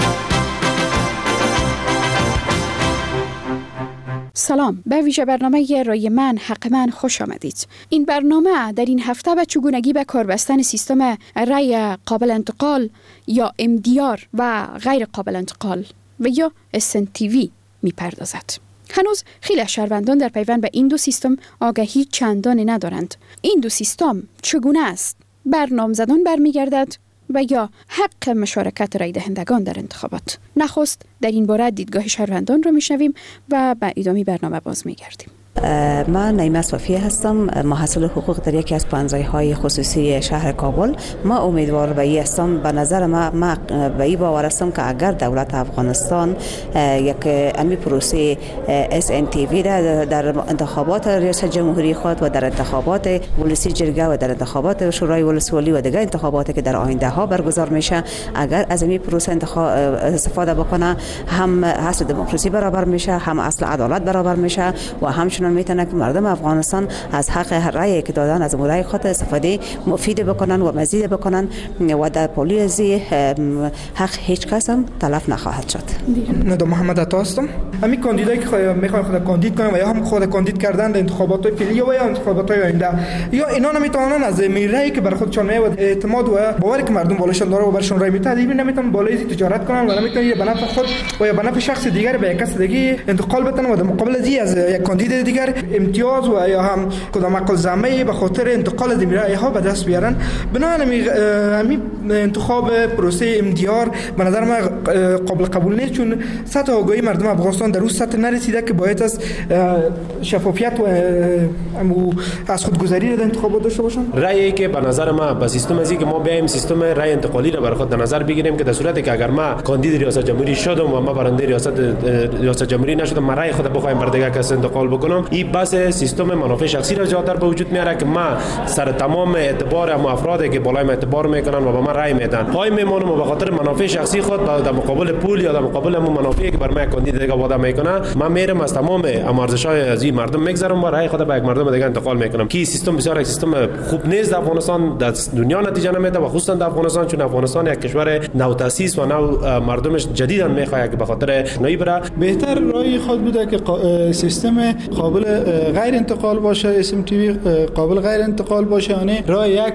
سلام، به ویژه برنامه رأی من حق من خوش آمدید. این برنامه در این هفته به چگونگی به کار بستن سیستم رأی قابل انتقال یا MDR و غیر قابل انتقال و یا SNTV می پردازد. هنوز خیلی شهروندان در پیوند به این دو سیستم آگاهی چندانی ندارند. این دو سیستم چگونه است؟ بر نامزدان برمیگردد و یا حق مشارکت رای دهندگان در انتخابات؟ نخست در این باره دیدگاه شهروندان را میشنویم و به ادامه برنامه باز میگردیم. من نعیمه صافی هستم، محصل حقوق در یکی از پانزای‌های خصوصی شهر کابل. ما امیدوار به این هستم، به نظر ما به این باور هستم که اگر دولت افغانستان یک امی پروسه SNTV در انتخابات ریاست جمهوری خود و در انتخابات ولسی جرگه و در انتخابات شورای ولسوالی و دیگر انتخاباتی که در آینده ها برگزار میشه، اگر از این پروسه استفاده بکنه، هم اصل دموکراسی برابر میشه، هم اصل عدالت برابر میشه و همچنین میتونه که مردم افغانستان از حق رأی که دادن از رأی خود استفاده مفید بکنن و مزید بکنن و در پولیسی حق هیچ کس هم تلف نخواهد شد. ندو محمد عطا هستم. همین کاندیدایی که میخوان خود کاندید کنن و یا هم خود کاندید کردن در انتخابات فعلی یا انتخابات آینده، یا اینا نمیتونن از رأیی که بر خودشان میاد اعتماد و باوری که مردم بالاشان داره و برشون رأی میده، نمیتونن بالای تجارت کنن و نمیتونن به نفع خود و یا به نفع شخص دیگر به کس دیگه انتقال بدن و در مقابل از یک کاندید دیگر امتیاز و یا هم کدام عقل زمه به خاطر انتقال از رأی ها به دست بیارن. بنابراین همین انتخاب پروسه امدیار به نظر من قابل قبول نیست، چون سطح آگاهی مردم افغانستان در اون سطح نرسیده که باید از شفافیت و از خودگذری در انتخابات داشته باشن. رأیی که به نظر ما با سیستم ازی که ما بیایم سیستم رأی انتقالی را بر خود در نظر بگیریم که در صورتی که اگر ما کاندید ریاست جمهوری شدم و ما برنده ریاست جمهوری نشدم، ما رأی خود بخوایم بر دیگر کس انتقال بکنم، این بس سیستم منافع شخصی را زیادتر به وجود میاره که ما سر تمام اعتبار افرادی که بالای ما اعتبار میکنن و به ما رأی میدن پای میمونم و به خاطر منافع شخصی خود در مقابل پول یا در مقابل همون منافعی که بر من کاندید دیگه وعده میکنه، من میرم از تمام ارزش‌های از این مردم میگذرم و رأی خود به یک مردم دیگه انتقال میکنم که سیستم بسیار یک سیستم خوب نیست در افغانستان، در دنیا نتیجه نمیده و خصوصا در افغانستان، چون افغانستان یک کشور نوتاسیس و نو مردمش جدیدا میخواد که به خاطر نوی بره. بهتر رای خود بوده که سیستم قابل غیر انتقال باشه، SMTV قابل غیر انتقال باشه، یعنی رای یک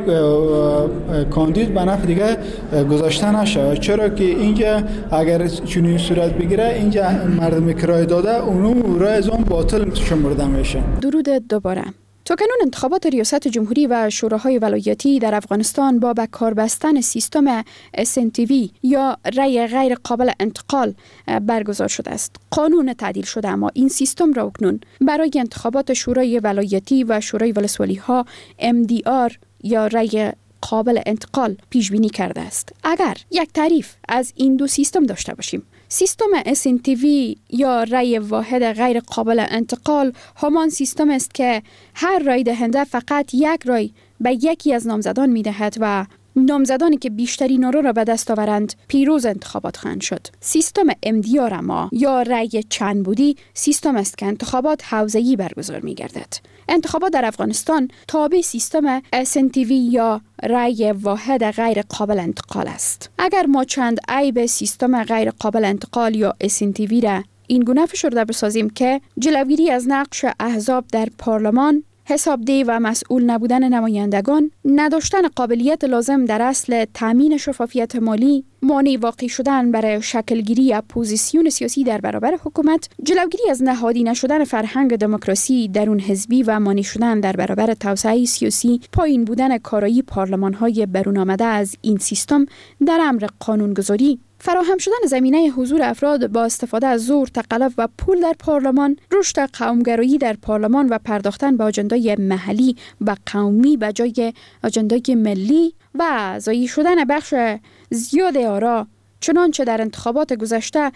کاندید به نفع دیگه گذاشته نشه، چرا که اینجا اگر چنین صورت بگیره اینجا مردم که رای داده اونو رای از اون باطل شمرده میشه. درود دوباره. تاکنون انتخابات ریاست جمهوری و شوراهای ولایتی در افغانستان با به کار بستن سیستم SNTV یا رأی غیر قابل انتقال برگزار شده است. قانون تعدیل شده، اما این سیستم را اکنون برای انتخابات شورای ولایتی و شورای ولسوالی ها MDR یا رأی قابل انتقال پیش بینی کرده است. اگر یک تعریف از این دو سیستم داشته باشیم، سیستم SNTV یا رأی واحد غیر قابل انتقال همان سیستم است که هر رای دهنده فقط یک رای به یکی از نامزدان می دهد و نامزدانی که بیشترین آرا را به دست آورند پیروز انتخابات خواهند شد. سیستم MDR اما یا رأی چند بودی سیستم است که انتخابات حوزه‌ای برگزار می گردد. انتخابات در افغانستان تابع سیستم SNTV یا رأی واحد غیر قابل انتقال است. اگر ما چند عیب سیستم غیر قابل انتقال یا SNTV را این گونه فشرده بسازیم که جلوگیری از نقش احزاب در پارلمان، حسابدهی و مسئول نبودن نمایندگان، نداشتن قابلیت لازم در اصل تامین شفافیت مالی، مانع واقع شدن برای شکلگیری اپوزیسیون سیاسی در برابر حکومت، جلوگیری از نهادی نشدن فرهنگ دموکراسی درون حزبی و مانع شدن در برابر توسعه سیاسی، پایین بودن کارایی پارلمان‌های برون آمده از این سیستم در امر قانونگذاری، فراهم شدن زمینه حضور افراد با استفاده از زور، تقلب و پول در پارلمان، رشد قومگرایی در پارلمان و پرداختن به اجندای محلی و قومی به جای اجندای ملی و ضایع شدن بخش زیاد آرا، چنانچه در انتخابات گذشته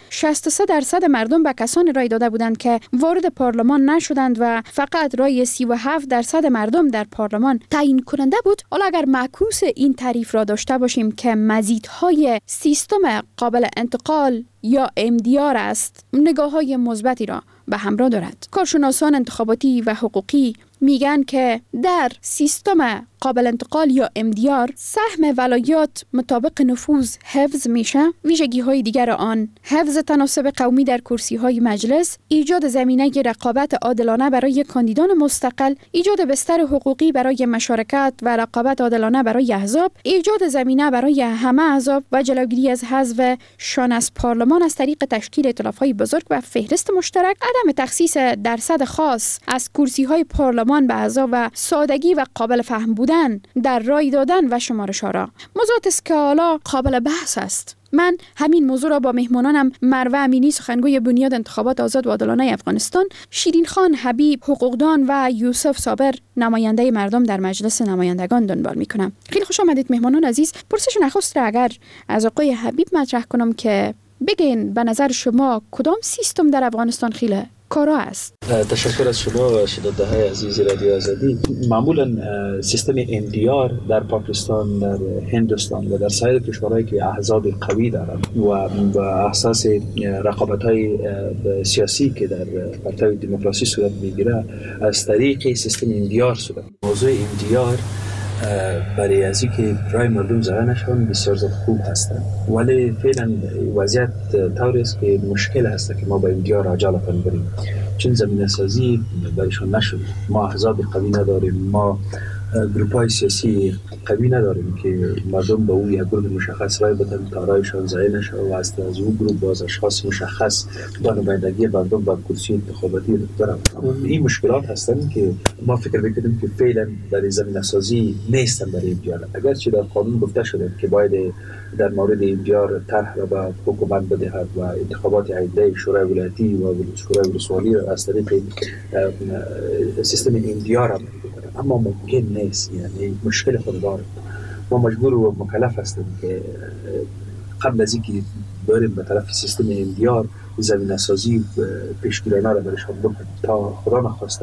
63% مردم به کسانی رای داده بودند که وارد پارلمان نشدند و فقط رای 37% مردم در پارلمان تعیین کننده بود. حالا اگر معکوس این تعریف را داشته باشیم که مزیت‌های سیستم قابل انتقال یا MDR است، نگاه‌های مثبتی را به همراه دارد. کارشناسان انتخاباتی و حقوقی میگن که در سیستم قابل انتقال یا MDR سهم ولایات مطابق نفوذ حفظ میشه. ویژگی های دیگر آن حفظ تناسب قومی در کرسی های مجلس، ایجاد زمینه رقابت عادلانه برای کاندیدان مستقل، ایجاد بستر حقوقی برای مشارکت و رقابت عادلانه برای احزاب، ایجاد زمینه برای همه احزاب و جلوگیری از حذف شان از پارلمان از طریق تشکیل ائتلاف‌های بزرگ و فهرست مشترک، عدم تخصیص درصد خاص از کرسی‌های پارلمان به احزاب و سادگی و قابل فهم بودن در رای دادن و شمارش آرا. موضوعات است که حالا قابل بحث است. من همین موضوع را با مهمانانم مروه امینی، سخنگوی بنیاد انتخابات آزاد و عادلانه افغانستان، شیرین خان حبیب، حقوقدان و یوسف صابر، نماینده مردم در مجلس نمایندگان دنبال میکنم. خیلی خوش آمدید مهمانان عزیز. پرسش نخست را اگر از آقای حبیب مطرح کنم که بگین به نظر شما کدام سیستم در افغانستان خیلی کارا است؟ تشکر از شما و شنونده عزیز رادیو آزادی. معمولا سیستم MDR در پاکستان، در هندوستان و در سایر کشورهایی که احزاب قوی دارند و به اساس رقابت‌های سیاسی که در پرتو دموکراسی صورت میگیره از طریق سیستم MDR صورت. موضوع MDR برای از اینکه رای مردم ضایع نشون بسیار زیاد خوب هستند، ولی فعلا وضعیت طوری است که مشکل هست که ما با اندیار عجالتا بریم، چون زمینه سازی برایشان نشد. ما احزاب قوی نداریم، ما گروپ‌های سیاسی قوی نداریم که مردم به اون یک گروه مشخص رای بدن تا رایشان ضایع نشه و از اون گروه باز اشخاص مشخص با نمایندگی مردم با کرسی انتخاباتی دارن. این مشکلات هستند که ما فکر می‌کنیم که فعلا برای زمینه سازی نیستن برای اندیار. اگرچه در قانون گفته شده که باید در مورد اندیار طرح را به حکومت بدهد و انتخابات آینده شورای ولایتی و شورای ولسوالی را از طریق سیستم اندیار عملی بکنند، اما ممکن نیست. یعنی مشکل خود داره. ما مجبور و مکلف هستیم که قبل از اینکه بریم به طرف سیستم اندیار زمینه سازی پیشگیرانه را برشان بکنیم تا خدا نخواسته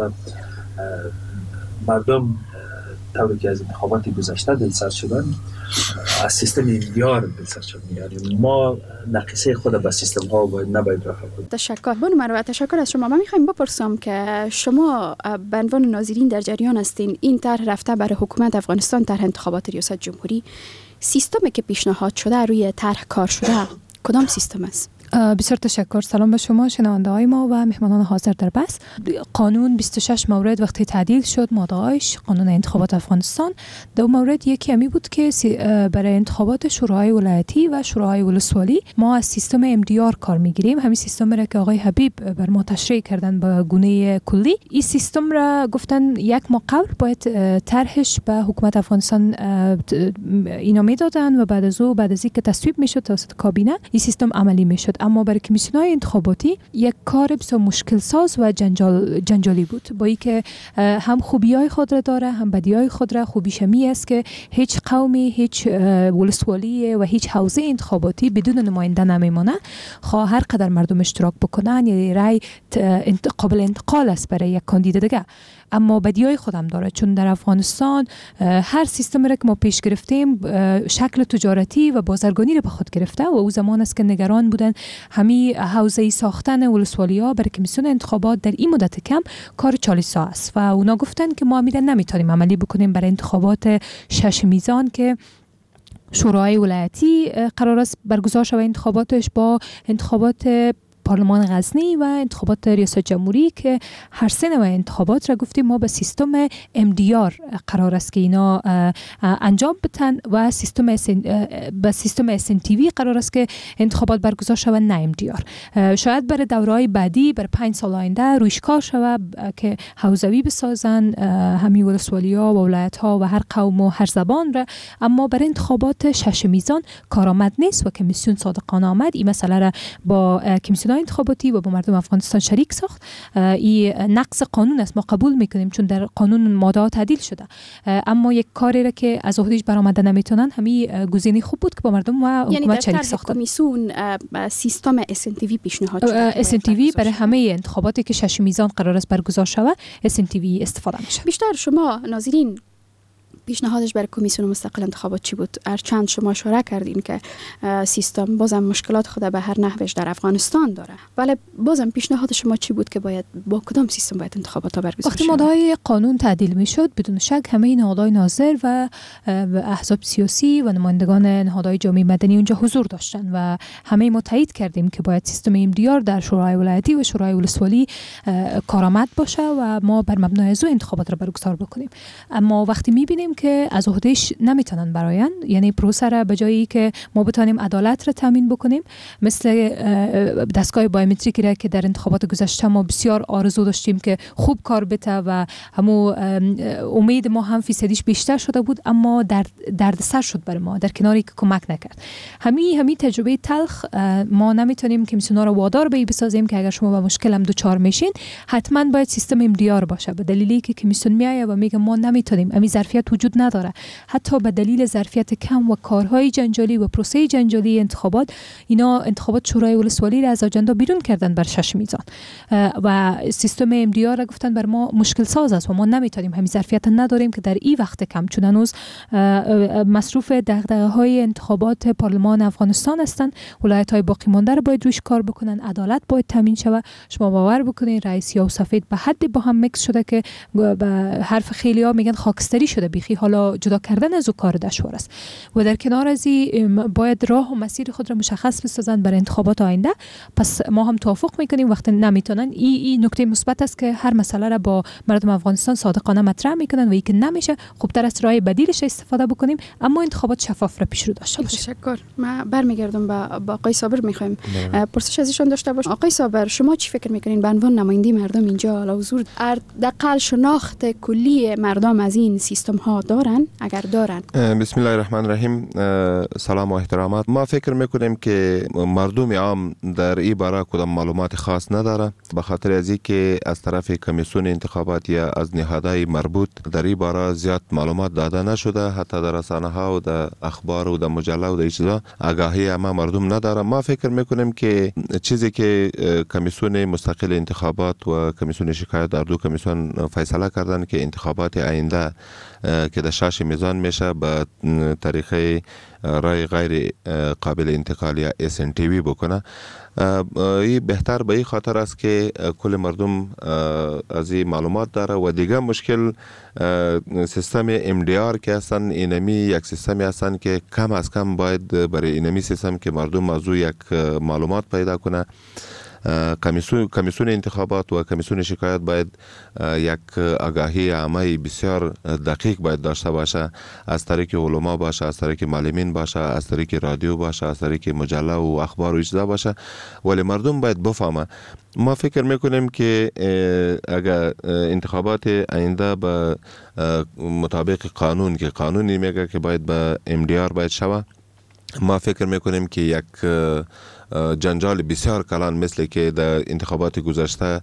مردم طوری که از انتخابات گذشته دلسرد شدن از سیستم اندیار دلسرد شدن. یعنی ما نقیصه خود به سیستم ها باید نباید رفع کنیم. تشکر. بانو مروه، تشکر از شما. من میخوایم بپرسم که شما به عنوان ناظرین در جریان هستین، این طرح رفته برای حکومت افغانستان، طرح انتخابات ریاست جمهوری. سیستمی که پیشنهاد شده روی طرح کار شده کدام سیستم است؟ بسیار تشکر. سلام به شما شنونده های ما و مهمانان حاضر در بحث. قانون 26 مورد وقتی تعدیل شد ماده‌اش قانون انتخابات افغانستان، دو مورد یکی همی بود که برای انتخابات شورای ولایتی و شورای ولسوالی ما از سیستم MDR کار میگیریم. همین سیستم را که آقای حبیب بر ما تشریح کردن به گونه کلی، این سیستم را گفتن یک ماه قبل باید طرحش به حکومت افغانستان اینا میدادن و بعد از اینکه تصویب میشد توسط کابینه این سیستم عملی میشد. اما برای کمیسیون‌های انتخاباتی یک کار بسیار مشکل ساز و جنجالی بود، با اینکه هم خوبی‌های خود را داره هم بدی‌های خود را. خوبیش می است که هیچ قومی، هیچ ولسوالی و هیچ حوزه انتخاباتی بدون نماینده نمیمونه. خواه هر قدر مردم اشتراک بکنن، یعنی رای قابل انتقال است برای یک کاندید دیگه. اما بدیهای خودم داره، چون در افغانستان هر سیستم را که ما پیش گرفتیم شکل تجارتی و بازرگانی را به خود گرفته و او زمان است که نگران بودن همی حوزه ساختن ولسوالی‌ها برای کمیسیون انتخابات در این مدت کم کار 40 ساعت است و اونا گفتن که ما میرن نمیتونیم عملی بکنیم برای انتخابات 6 میزان که شورای ولایتی قرار است برگزار شود انتخاباتش با انتخابات پارلمان غزنی و انتخابات ریاست جمهوری که هر سه نوع انتخابات را گفتیم ما به سیستم MDR قرار است که اینا انجام بدن و به سیستم SNTV قرار است که انتخابات برگزار شود، نه MDR. شاید برای دوره‌های بعدی برای 5 سال آینده رویش کار شود که حوزوی بسازن همین ولسوالی‌ها و ولایت‌ها و هر قوم و هر زبان را. اما برای انتخابات 6 میزان کارآمد نیست و کمیسیون صادقانه آمد این مسئله را با کمیسیون انتخاباتی و با مردم افغانستان شریک ساخت. این نقض قانون است، ما قبول میکنیم چون در قانون ماده تعدیل شده، اما یک کاری را که از عهدهش برآمده نمیتونن، همین گزینه خوب بود که با مردم و حکومت شریک ساختن. یعنی در کمیسیون سیستم SNTV پیشنهاد شده. SNTV برای همه انتخاباتی که 6 میزان قرار است برگزار شود SNTV استفاده میشه. بیشتر شما ناظرین پیشنهادش برای کمیسیون مستقل انتخابات چی بود؟ هرچند شما اشاره کردین که سیستم بازم مشکلات خود به هر نحوش در افغانستان داره، ولی بازم پیشنهاد شما چی بود که باید با کدام سیستم باید انتخابات ها برگزار شود؟ وقتی ماده‌های قانون تعدیل میشد بدون شک همه نهادهای ناظر و احزاب سیاسی و نمایندگان نهادهای جامعه مدنی اونجا حضور داشتن و همه ما تایید کردیم که باید سیستم MDR در شورای ولایتی و شورای ولسوالی کارآمد باشه و ما بر مبنای از انتخابات را برگزار بکنیم. اما وقتی میبینیم که از عهدهش نمیتونن براین، یعنی پروسه را به جایی که ما بتونیم عدالت را تامین بکنیم، مثل دستگاه بایومتریکی را که در انتخابات گذشته ما بسیار آرزو داشتیم که خوب کار بده و همو امید ما هم فیصدیش بیشتر شده بود، اما دردسر شد برای ما در کناری که کمک نکرد. همین تجربه تلخ ما نمیتونیم کمیسیونا رو وادار به بسازیم که اگر شما با مشکل هم دوچار میشین حتما باید سیستم MDR باشه، به دلیلی که کمیسیون میایه و میگه ما نمیتونیم، همین ظرفیت وجود نداره. حتی به دلیل ظرفیت کم و کارهای جنجالی و پروسه جنجالی انتخابات، اینا انتخابات شورای ولسوالی را از آجندا بیرون کردن بر 6 میزان و سیستم MDR را گفتن بر ما مشکل ساز است و ما نمیتونیم، همین ظرفیت نداریم که در این وقت کم، چون هنوز مصروف دغدغه‌های انتخابات پارلمان افغانستان هستند، ولایت‌های باقی مانده را باید روش کار بکنن، عدالت باید تامین شود. شما باور بکنید رئیس یا سفید به حدی با هم میکس شده که به حرف خیلی‌ها میگن خاکستری شده، بیخی که حالا جدا کردن از او کار دشوار است و در کنار از این باید راه و مسیر خود را مشخص بسازند برای انتخابات آینده. پس ما هم توافق میکنیم وقتی نمیتونن این نکته مثبت است که هر مسئله را با مردم افغانستان صادقانه مطرح میکنن و این که نمیشه خوبتر است راه بدیلش استفاده بکنیم، اما انتخابات شفاف را پیش رو داشته باشه. تشکر. ما برمیگردم با آقای صابر، میخوایم پرسش از ایشان داشته باشیم. آقای صابر، شما چی فکر میکنین به عنوان نماینده مردم اینجا حضور حداقل شناخت کلی مردم از این سیستم ها دارن؟ اگر دارن. بسم الله الرحمن الرحیم. سلام و احترامات. ما فکر میکنیم که مردم عام در این باره کدام معلومات خاص نداره، به خاطر از اینکه از طرف کمیسیون انتخابات یا از نهادهای مربوط در این باره زیاد معلومات داده نشده، حتی در رسانه ها و در اخبار و در مجله و در چیزا آگاهی اما مردم نداره. ما فکر میکنیم که چیزی که کمیسیون مستقل انتخابات و کمیسیون شکایت در دو کمیسیون فیصله کردن که انتخابات آینده که در 6 میزان میشه به طریقه رای غیر قابل انتقال یا SNTV بکنه، این بهتر به این خاطر است که کل مردم از این معلومات داره. و دیگه مشکل سیستم MDR که هستن، اینمی یک سیستمی هستن که کم از کم باید برای اینمی سیستم که مردم از او یک معلومات پیدا کنه. کمیسیون انتخابات و کمیسیون شکایت باید یک آگاهی عامه بسیار دقیق باید داشته باشه، از طریق علما باشه، از طریق معلمین باشه، از طریق رادیو باشه، از طریق مجله و اخبار و چیزا باشه، ولی مردم باید بفهمه. ما فکر میکنیم که اگر انتخابات آینده به مطابق قانون که قانونی میگه که باید به MDR باید شوه، ما فکر میکنیم که یک جنجال بسیار کلان مثل که در انتخابات گذشته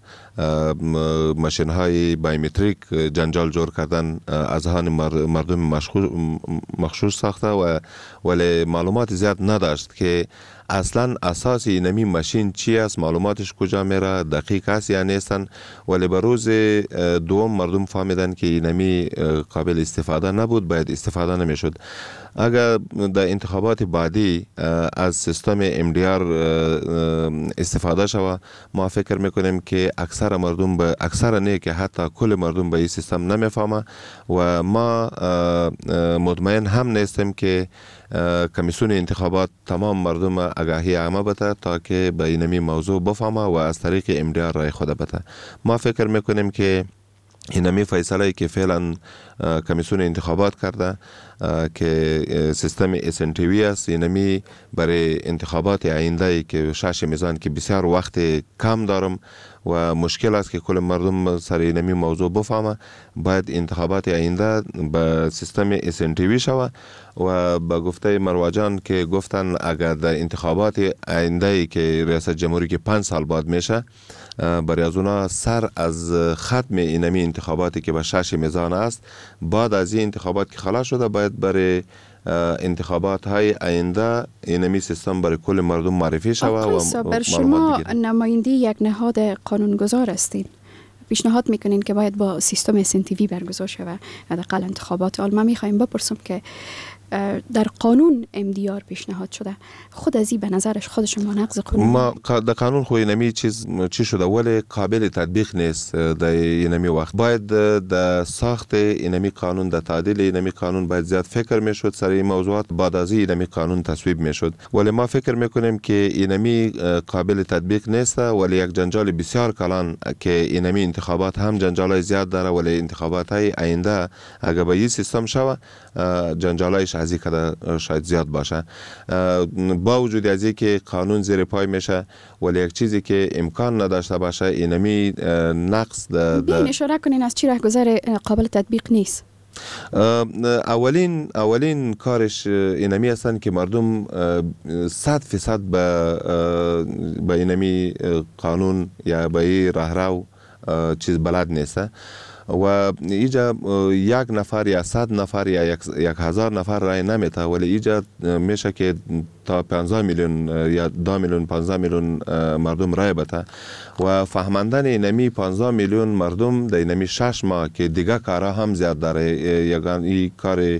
ماشین های بایومتریک جنجال جور کردن، اذهان مردم مخشوش ساخته ولی معلومات زیاد نداشت که اصلا اساس اینمی ماشین چی است، معلوماتش کجا میره، دقیق است یا نیستن. ولی به روز دوم مردم فهمیدن که اینمی قابل استفاده نبود، باید استفاده نمیشد. اگر در انتخابات بعدی از سیستم MDR استفاده شود، ما فکر میکنیم که اکثر مردم اکثر نه که حتی کل مردم به این سیستم نمیفهمه و ما مطمئن هم نیستیم که کمیسیون انتخابات تمام مردم آگاهی عامه بده تا که به اینمی موضوع بفهمه و از طریق MDR رای خود بده. ما فکر میکنیم که اینمی فیصله که فعلا کمیسیون انتخابات کرده که سیستم SNTV است، اینمی برای انتخابات آینده که 6 میزان که بسیار وقت کم دارم و مشکل است که کل مردم سر اینمی موضوع بفهمه، باید انتخابات آینده به سیستم SNTV شوه. و با گفته مرواجان که گفتن اگر در انتخابات آینده که ریاست جمهوری که 5 سال بعد میشه، برای از اونا سر از ختم اینمی انتخاباتی که به 6 میزان است، بعد از این انتخابات که خلاص شده باید برای انتخابات های آینده اینمی سیستم برای کل مردم معرفی شود. آقای صابر، شما نماینده یک نهاد قانونگذار هستید، پیشنهاد میکنین که باید با سیستم SNTV برگزار شود حداقل انتخابات. ما میخوایم بپرسم که در قانون MDR پیشنهاد شده، خود از این به نظرش خودشون با نقض قانون؟ ما در قانون خو اینمی چی شده ولی قابل تطبیق نیست. در اینمی وقت باید در ساخت اینمی قانون، در تعدیل اینمی قانون باید زیاد فکر میشد سر این موضوعات، بعد از اینمی قانون تصویب میشد. ولی ما فکر میکنیم که اینمی قابل تطبیق نیست، ولی یک جنجال بسیار کلان که اینمی انتخابات هم جنجالای زیاد داره، ولی انتخابات های آینده اگر به این سیستم شوه جنجالایش از این کده شاید زیاد باشه. با وجود از این که قانون زیر پای میشه، ولی یک چیزی که امکان نداشته باشه اینمی نقص بیاین اشاره کنین از چی رهگذر قابل تطبیق نیست. اولین کارش اینمی هستن که مردم 100% به اینمی قانون یا به این رهرو چیز بلد نیسته و ایجا یک نفر یا 100 نفر یا 1000 نفر رای نمیته، ولی ایجا میشه که تا 15 میلیون یا 2 میلیون 15 میلیون مردم رای بده و فهماندن اینمی 15 میلیون مردم در اینمی 6 ماه که دیگه کارها هم زیاد داره، این کار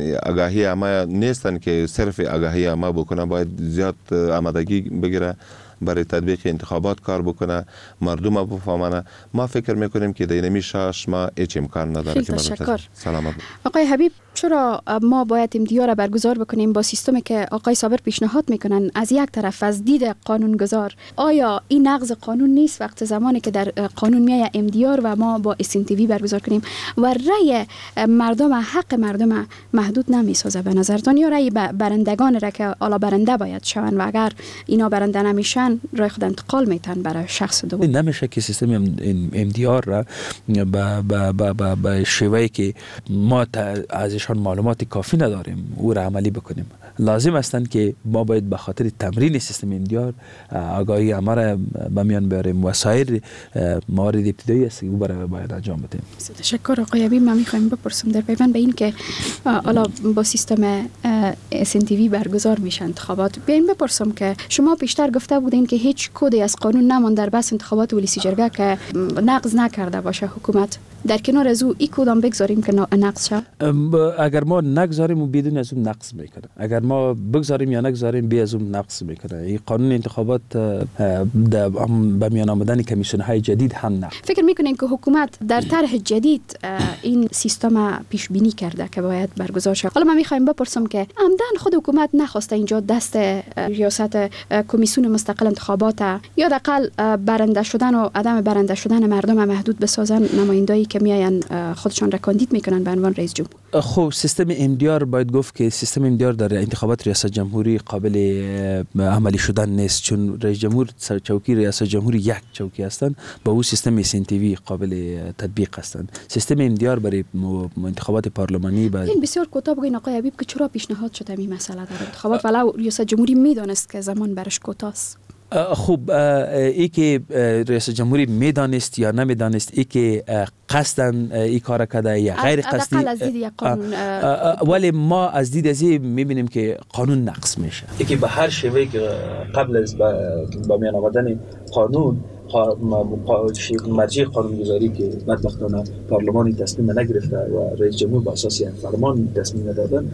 آگاهی عامه نیستن که صرف آگاهی عامه بکنه، باید زیاد آمادگی بگیره برای تطبیق انتخابات کار بکنه، مردم بفهمونه. ما فکر میکنیم که در این 6 ماه هیچ امکان نداره که تشکر. سلامت. آقای حبیب، چرا ما باید امدیار را برگزار بکنیم با سیستمی که آقای صابر پیشنهاد میکنن؟ از یک طرف از دید قانونگذار آیا این نقض قانون نیست وقت زمانی که در قانون میایه امدیار و ما با SNTV برگزار کنیم و رأی مردم، حق مردم محدود نمیسازه به نظرتان، یا رأی برندگان را که الا برنده باید شون و اگر اینا برنده نمیشن رأی خود انتقال میتن برای شخص دوم؟ نمیشه که سیستم امدیار را به شیوهی که ما ازشان معلومات کافی نداریم او را عملی بکنیم. لازم استند که ما باید به خاطر تمرین سیستم امدیار آگاهی ما را به میان بیاریم و سایر موارد ابتدایی است که او باید انجام بدیم. تشکر آقای حبیب. من میخوایم بپرسم در پیوند به این که حالا با سیستم SNTV برگزار میشه انتخابات، بیاین بپرسم که شما پیشتر گفته بودین که هیچ کدی از قانون نماند در بس انتخابات ولسی جرگه که نقض نکرده باشه حکومت. در کنار از او این کدام بگذاریم که نقض شد؟ اگر ما نگذاریم و بدون از اون نقض میکنه، اگر ما بگذاریم یا نگذاریم بی از اون نقض میکنه. این قانون انتخابات به میان آمدن کمیسیون های جدید هم نه. فکر میکنین که حکومت در طرح جدید این سیستم پیش بینی کرده که باید برگزار شود؟ حالا من میخوایم بپرسم که عمدن خود حکومت نخواسته اینجا دست ریاست کمیسیون مستقل انتخابات یا دقل برنده شدن و عدم برنده شدن مردم محدود بسازن، نمایندایی که میاین خودشان را کاندید میکنن به عنوان رئیس جمهور؟ خب سیستم امدیار باید گفت که سیستم امدیار در انتخابات ریاست جمهوری قابل عملی شدن نیست، چون رئیس جمهور سرچوکی ریاست جمهوری یک چوکی هستند، با او سیستم SNTV قابل تطبیق هستند. سیستم امدیار برای انتخابات پارلمانی این بسیار کوتاه بگین آقای حبیب که چرا پیشنهاد شده این مسئله در انتخابات ولو ریاست جمهوری میدانست که زمان برش کوتاست؟ خوب ای که رئیس جمهوری میدانست یا نمیدانست، ای که قصدن ای کار کرده یا غیر قصدی، ولی ما از دید ازی میبینیم که قانون نقض میشه. ای که به هر شیوهی که قبل از با میان آمدن قانون مرجع قانونگذاری که مدبختانه پارلمانی تصمیم نگرفته و رئیس جمهور با اساس فرمان تصمیم ندادن،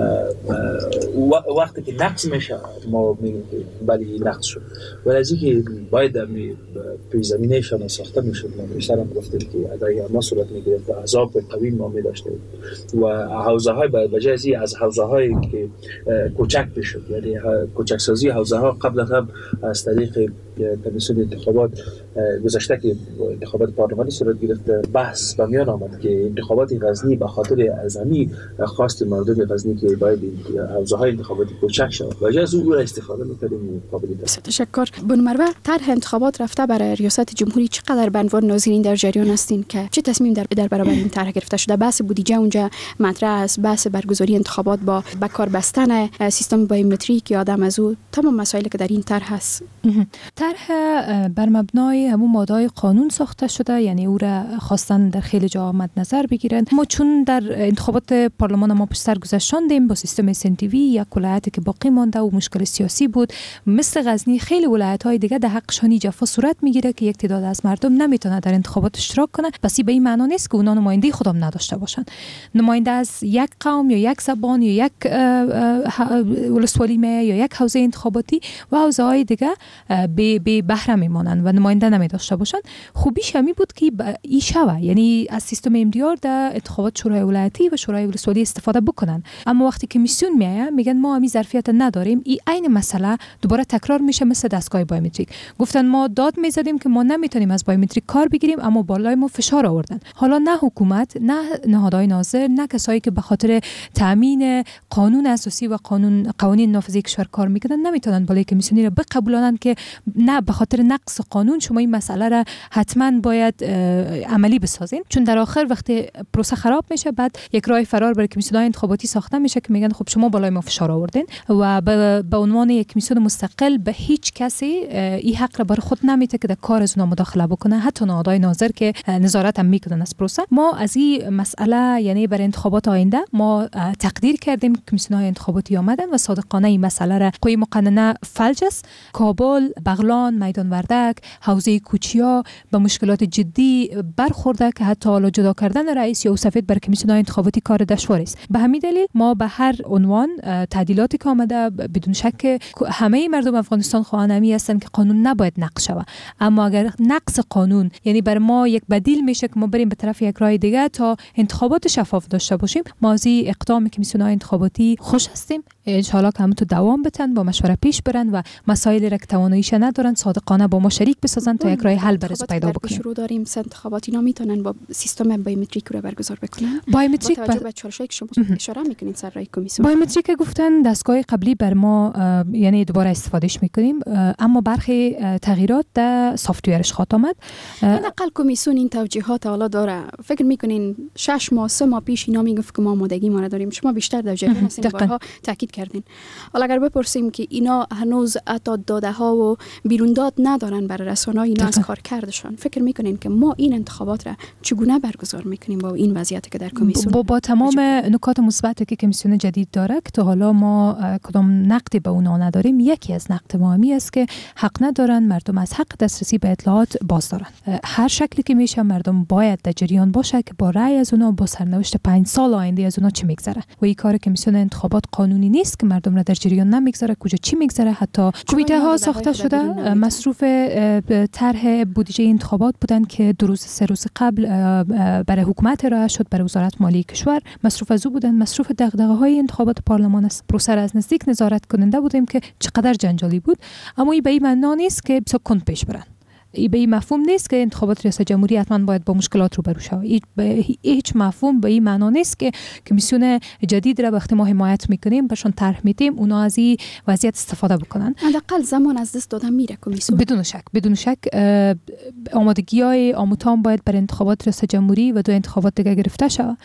وقتی که نقض میشه ما میگیم که بله نقض شد، ولی از اینکه باید در پیش‌زمینه‌شان ساخته میشد. ما بیشترم گفتیم که اگر ما صورت میگرفت احزاب قوی ما می‌داشتیم و حوزه‌های بجای از حوزه‌هایی که کوچک بشد، یعنی کوچک سازی حوزه‌ها قبل هم از طریق کمیسیون انتخابات گذشته که انتخابات پارلمانی صورت گرفته بحث به میان آمد که انتخابات غزنی به خاطر ازمی خواست مردم غزنی که باید حوزه‌های انتخاباتی کوچک شود و از او را استفاده می‌کردیم. قابل تشکر. بانو مروه، طرح انتخابات رفته برای ریاست جمهوری، چقدر به عنوان ناظرین در جریان هستین که چه تصمیم در برابر این طرح گرفته شده؟ بحث بودجه اونجا مطرح است، بحث برگزاری انتخابات با کار بستن سیستم بایومتریک یا آدم از او، تمام مسائلی که در این طرح هست. طرح بر مبنای همون ماده‌های قانون ساخته شده، یعنی او را خواستن در خیلی جا مد نظر بگیرن. ما چون در انتخابات پارلمان ما پشت سر گذاشتیم با سیستم SNTV، یک ولایتی که باقی مانده و مشکل سیاسی بود، مثل غزنی خیلی ولایت‌های دیگه در حقشانی جفا صورت میگیره که یک تعداد از مردم نمیتونه در انتخابات اشتراک کنه. پس به این معنی نیست که اونا نماینده خودم نداشته باشن. نماینده از یک قوم یا یک زبان یا یک ولسوالی یا یک حوزه انتخاباتی و حوزه‌های دیگه به بهره میمونن و نماینده نمیداشته باشن. خوبیش همین بود که این شوه، یعنی از سیستم امدیار در انتخابات شورای ولایتی و شورای ولسوالی استفاده بکنن. اما وقتی کمیسیون میایه میگن ما همین ظرفیت نداریم، این عین مسئله دوباره تکرار میشه مثل دستگاه بایومتریک. گفتن ما داد میزدیم که ما نمیتونیم از بایومتریک کار بگیریم، اما بالای ما فشار آوردن. حالا نه حکومت، نه نهادهای ناظر، نه کسایی که به خاطر تامین قانون اساسی و قوانین نافذه کشور کار میکنن نمیتونن بالای کمیسیونی را بقبولانن که نه به خاطر نقص قانون شما این مسئله را حتما باید عملی بسازین. چون در آخر وقتی پروسه خراب میشه، بعد یک راه فرار برای کمیسیون‌های انتخاباتی ساخته میشه که میگن خب شما بالای ما فشار آوردین و به عنوان یک کمیسیون مستقل به هیچ کسی این حق را برای خود نمیده که در کار از اونها مداخله بکنه، حتی نهادهای ناظر که نظارت هم میکنن از پروسه. ما از این مسئله، یعنی برای انتخابات آینده ما تقدیر کردیم کمیسیون‌های انتخاباتی آمدن و صادقانه این مسئله را قوه مقننه فلج است. کابل، بغلان، میدان وردک، حوزه کوچیا به مشکلات جدی برخورده که حتی حالا جدا کردن رئیس یا سفید بر کمیسیون انتخاباتی کار دشواری است. به همین دلیل ما به هر عنوان تعدیلاتی که آمده بدون شک همه مردم افغانستان خواهان همی هستند که قانون نباید نقض شود، اما اگر نقض قانون یعنی بر ما یک بدیل میشه که ما بریم به طرف یک راه دیگه تا انتخابات شفاف داشته باشیم، ما از اقدام کمیسیون انتخاباتی خوش هستیم. ان شاء الله که همون تو دوام بتن، با مشوره پیش برن و مسائل را که تواناییش ندارن صادقانه با ما شریک بسازن تا یک راه حل برای پیدا بکنیم. شروع داریم انتخاباتی اینا میتونن با سیستم بایومتریک رو برگزار بکنن. بایومتریک با توجه به چالشی که شما اشاره میکنین سر راه کمیسیون. بایومتریک گفتن دستگاه قبلی بر ما یعنی دوباره استفادهش میکنیم، اما برخی تغییرات در سافت‌ویرش خواهد آمد. حداقل کمیسیون این توجیهات حالا داره. فکر میکنین 6 ماه 3 ماه پیش اینا میگفت که ما آمادگی ما داریم، شما بیشتر در جریان هستین، بارها تاکید کردین. حالا اگر بپرسیم که اینا هنوز حتی داده ها و بیرون داد ندارن برای رسانه‌ها اینا از کار کردشان، فکر میکنین که ما این انتخابات را چگونه برگزار میکنیم با این وضعیتی که در کمیسیون با تمام نکات مثبتی که کمیسیون جدید داره که تا حالا ما کدام نقدی به اونها نداریم، یکی از نقد ما همی است که حق ندارن مردم از حق دسترسی به اطلاعات باز دارن. هر شکلی که میشه مردم باید در جریان باشه که با رأی از اونها با سرنوشت 5 سال آینده از اونها چی میگذره و این کار کمیسیون انتخابات قانونی نیست که مردم را در جریان نمیگذاره کجا چی میگذره. حتی کمیته ها ساخته شده مصروف طرح بودجه انتخابات بودن که 2 روز 3 روز قبل برای حکومت ارائه شد، برای وزارت مالی کشور مصروف از او بودن، مصروف دغدغه‌های انتخابات پارلمان است. پروسه از نزدیک نظارت کننده بودیم که چقدر جنجالی بود، اما این به این معنی نیست که بسیار کند پیش برن. این به این مفهوم نیست که انتخابات ریاست جمهوری حتما باید با مشکلات روبرو شود. هیچ مفهوم به این معنا نیست که کمیسیون جدید را وقتی ما حمایت میکنیم بهشون طرح میدیم اونا از این وضعیت استفاده بکنن. حداقل زمان از دست دادن میره کمیسیون. بدون شک آمادگی‌های آموتام باید برای انتخابات ریاست جمهوری و 2 انتخابات دیگه گرفته شود.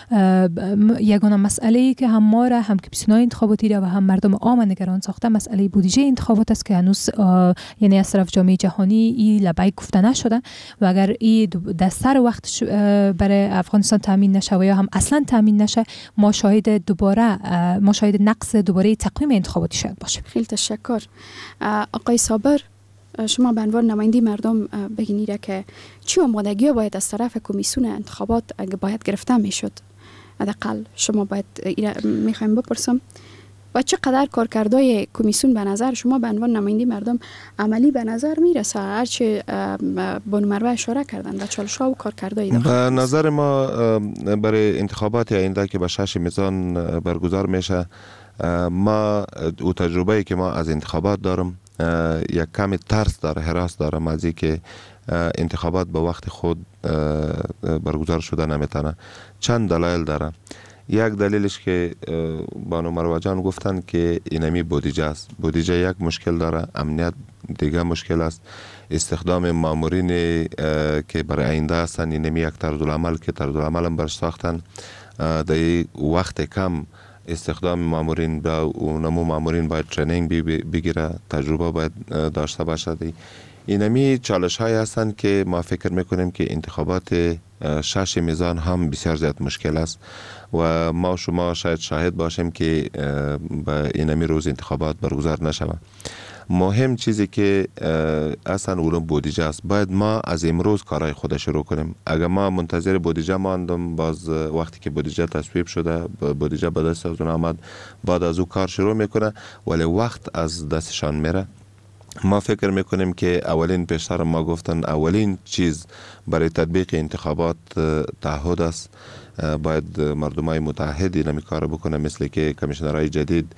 یگانه مسئله‌ای که هم ما را هم کمیسیون‌های انتخاباتی را و هم مردم عام نگران ساخته مسئله بودجه انتخابات است که هنوز یعنی از طرف جامعه جهانی این لبیک گفته نشده و اگر این در سر وقت برای افغانستان تامین نشه و یا هم اصلا تامین نشه ما شاهد نقص دوباره تقویم انتخاباتی شاید باشیم. خیلی تشکر. آقای صابر، شما به عنوان نماینده مردم بگینید که چه آمادگی باید از طرف کمیسیون انتخابات باید گرفته میشد؟ حداقل شما باید میخوایم بپرسم و چقدر کارکردهای کمیسیون به نظر شما به عنوان نماینده مردم عملی به نظر میرسه؟ هرچه بانو مروه اشاره کردن و چالش‌ها و کارکردهای داخل. به نظر ما برای انتخابات آینده که به 6 میزان برگزار میشه، ما او تجربه‌ای که ما از انتخابات دارم یک کمی ترس داره، هراس دارم از اینکه انتخابات به وقت خود برگزار شده نمیتونه. چند دلایل داره. یک دلیلش که بانو مروه جان گفتن که اینمی بودجه است. بودجه یک مشکل داره، امنیت دیگه مشکل است، استخدام مامورین که برای آینده هستن اینمی یک طرزالعمل که طرزالعمل هم برش ساختن در وقت کم استخدام مامورین با اونمو مامورین باید ترینینگ بگیره، تجربه باید داشته باشه. اینمی چالش های هستند که ما فکر میکنیم که انتخابات 6 میزان هم بسیار زیاد مشکل است و ما شما شاید شاهد باشیم که به اینمی روز انتخابات برگزار نشود. مهم چیزی که اصلا اون بودجه است. باید ما از امروز کارهای خود شروع کنیم. اگر ما منتظر بودجه ماندم، باز وقتی که بودجه تصویب شده، بودجه به دست از اون آمد، بعد از او کار شروع میکنه ولی وقت از دستشان میره. ما فکر میکنیم که اولین پیشتر ما گفتن اولین چیز برای تطبیق انتخابات تعهد است. باید مردمای متحد این کار بکنه، مثل که کمیشنرهای جدید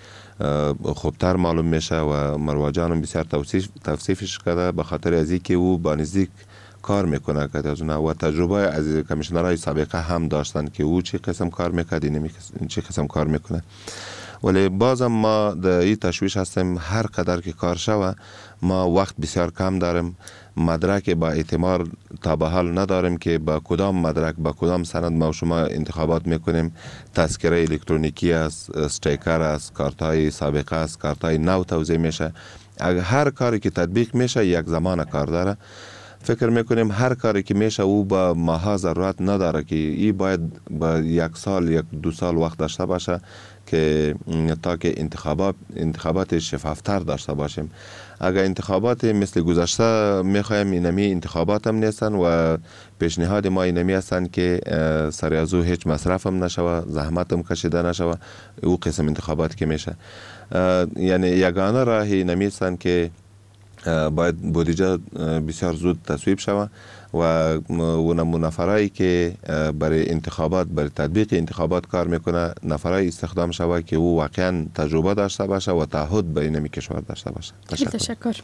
خوبتر معلوم میشه و مروه جان بسیار توصیفش کرده به خاطر از اینکه او با نزدیک کار میکنه که از اونها و تجربه از کمیشنرهای سابقه هم داشتن که او چه قسم کار میکرد، این چه قسم کار میکنه. ولی بازم ما در این تشویش هستیم هر قدر که کار شوه ما وقت بسیار کم داریم، مدرک با اعتبار تا به حال نداریم که با کدام مدرک با کدام سند ما شما انتخابات میکنیم. تذکره الکترونیکی است، استیکر است، کارتای سابقه است، کارتای نو توزیع میشه. اگر هر کاری که تطبیق میشه یک زمان کار داره. فکر میکنیم هر کاری که میشه او با ماها ضرورت نداره که این باید با 1 سال 1 2 سال وقت داشته باشه که تا که انتخابات شفافتر داشته باشیم. اگر انتخابات مثل گذشته میخوایم اینمی انتخابات هم نیستن و پیشنهاد ما اینمی هستن که سر از او هیچ مصرف هم نشوه، زحمت هم کشیده نشوه او قسم انتخابات که میشه. یعنی یگانه راه اینمی هستن که باید بودجه بسیار زود تصویب شوه و اون نفرایی که برای انتخابات، برای تطبیق انتخابات کار میکنه، نفرایی استخدام شوه که او واقعا تجربه داشته باشه و تعهد به این کشور داشته باشه. تشکر.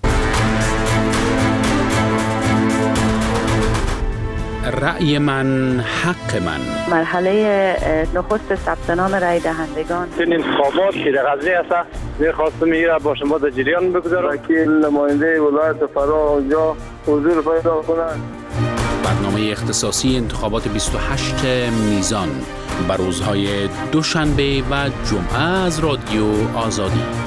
رأی من حق من. مرحله نخست ثبت نام رأی دهندگان. این انتخابات که در غزه است، می‌خواستم این را با شما در جریان بگذارم. وکیل نماینده ولایت فرا اونجا حضور پیدا کنند. برنامه اختصاصی انتخابات 28 میزان بر روزهای دوشنبه و جمعه از رادیو آزادی.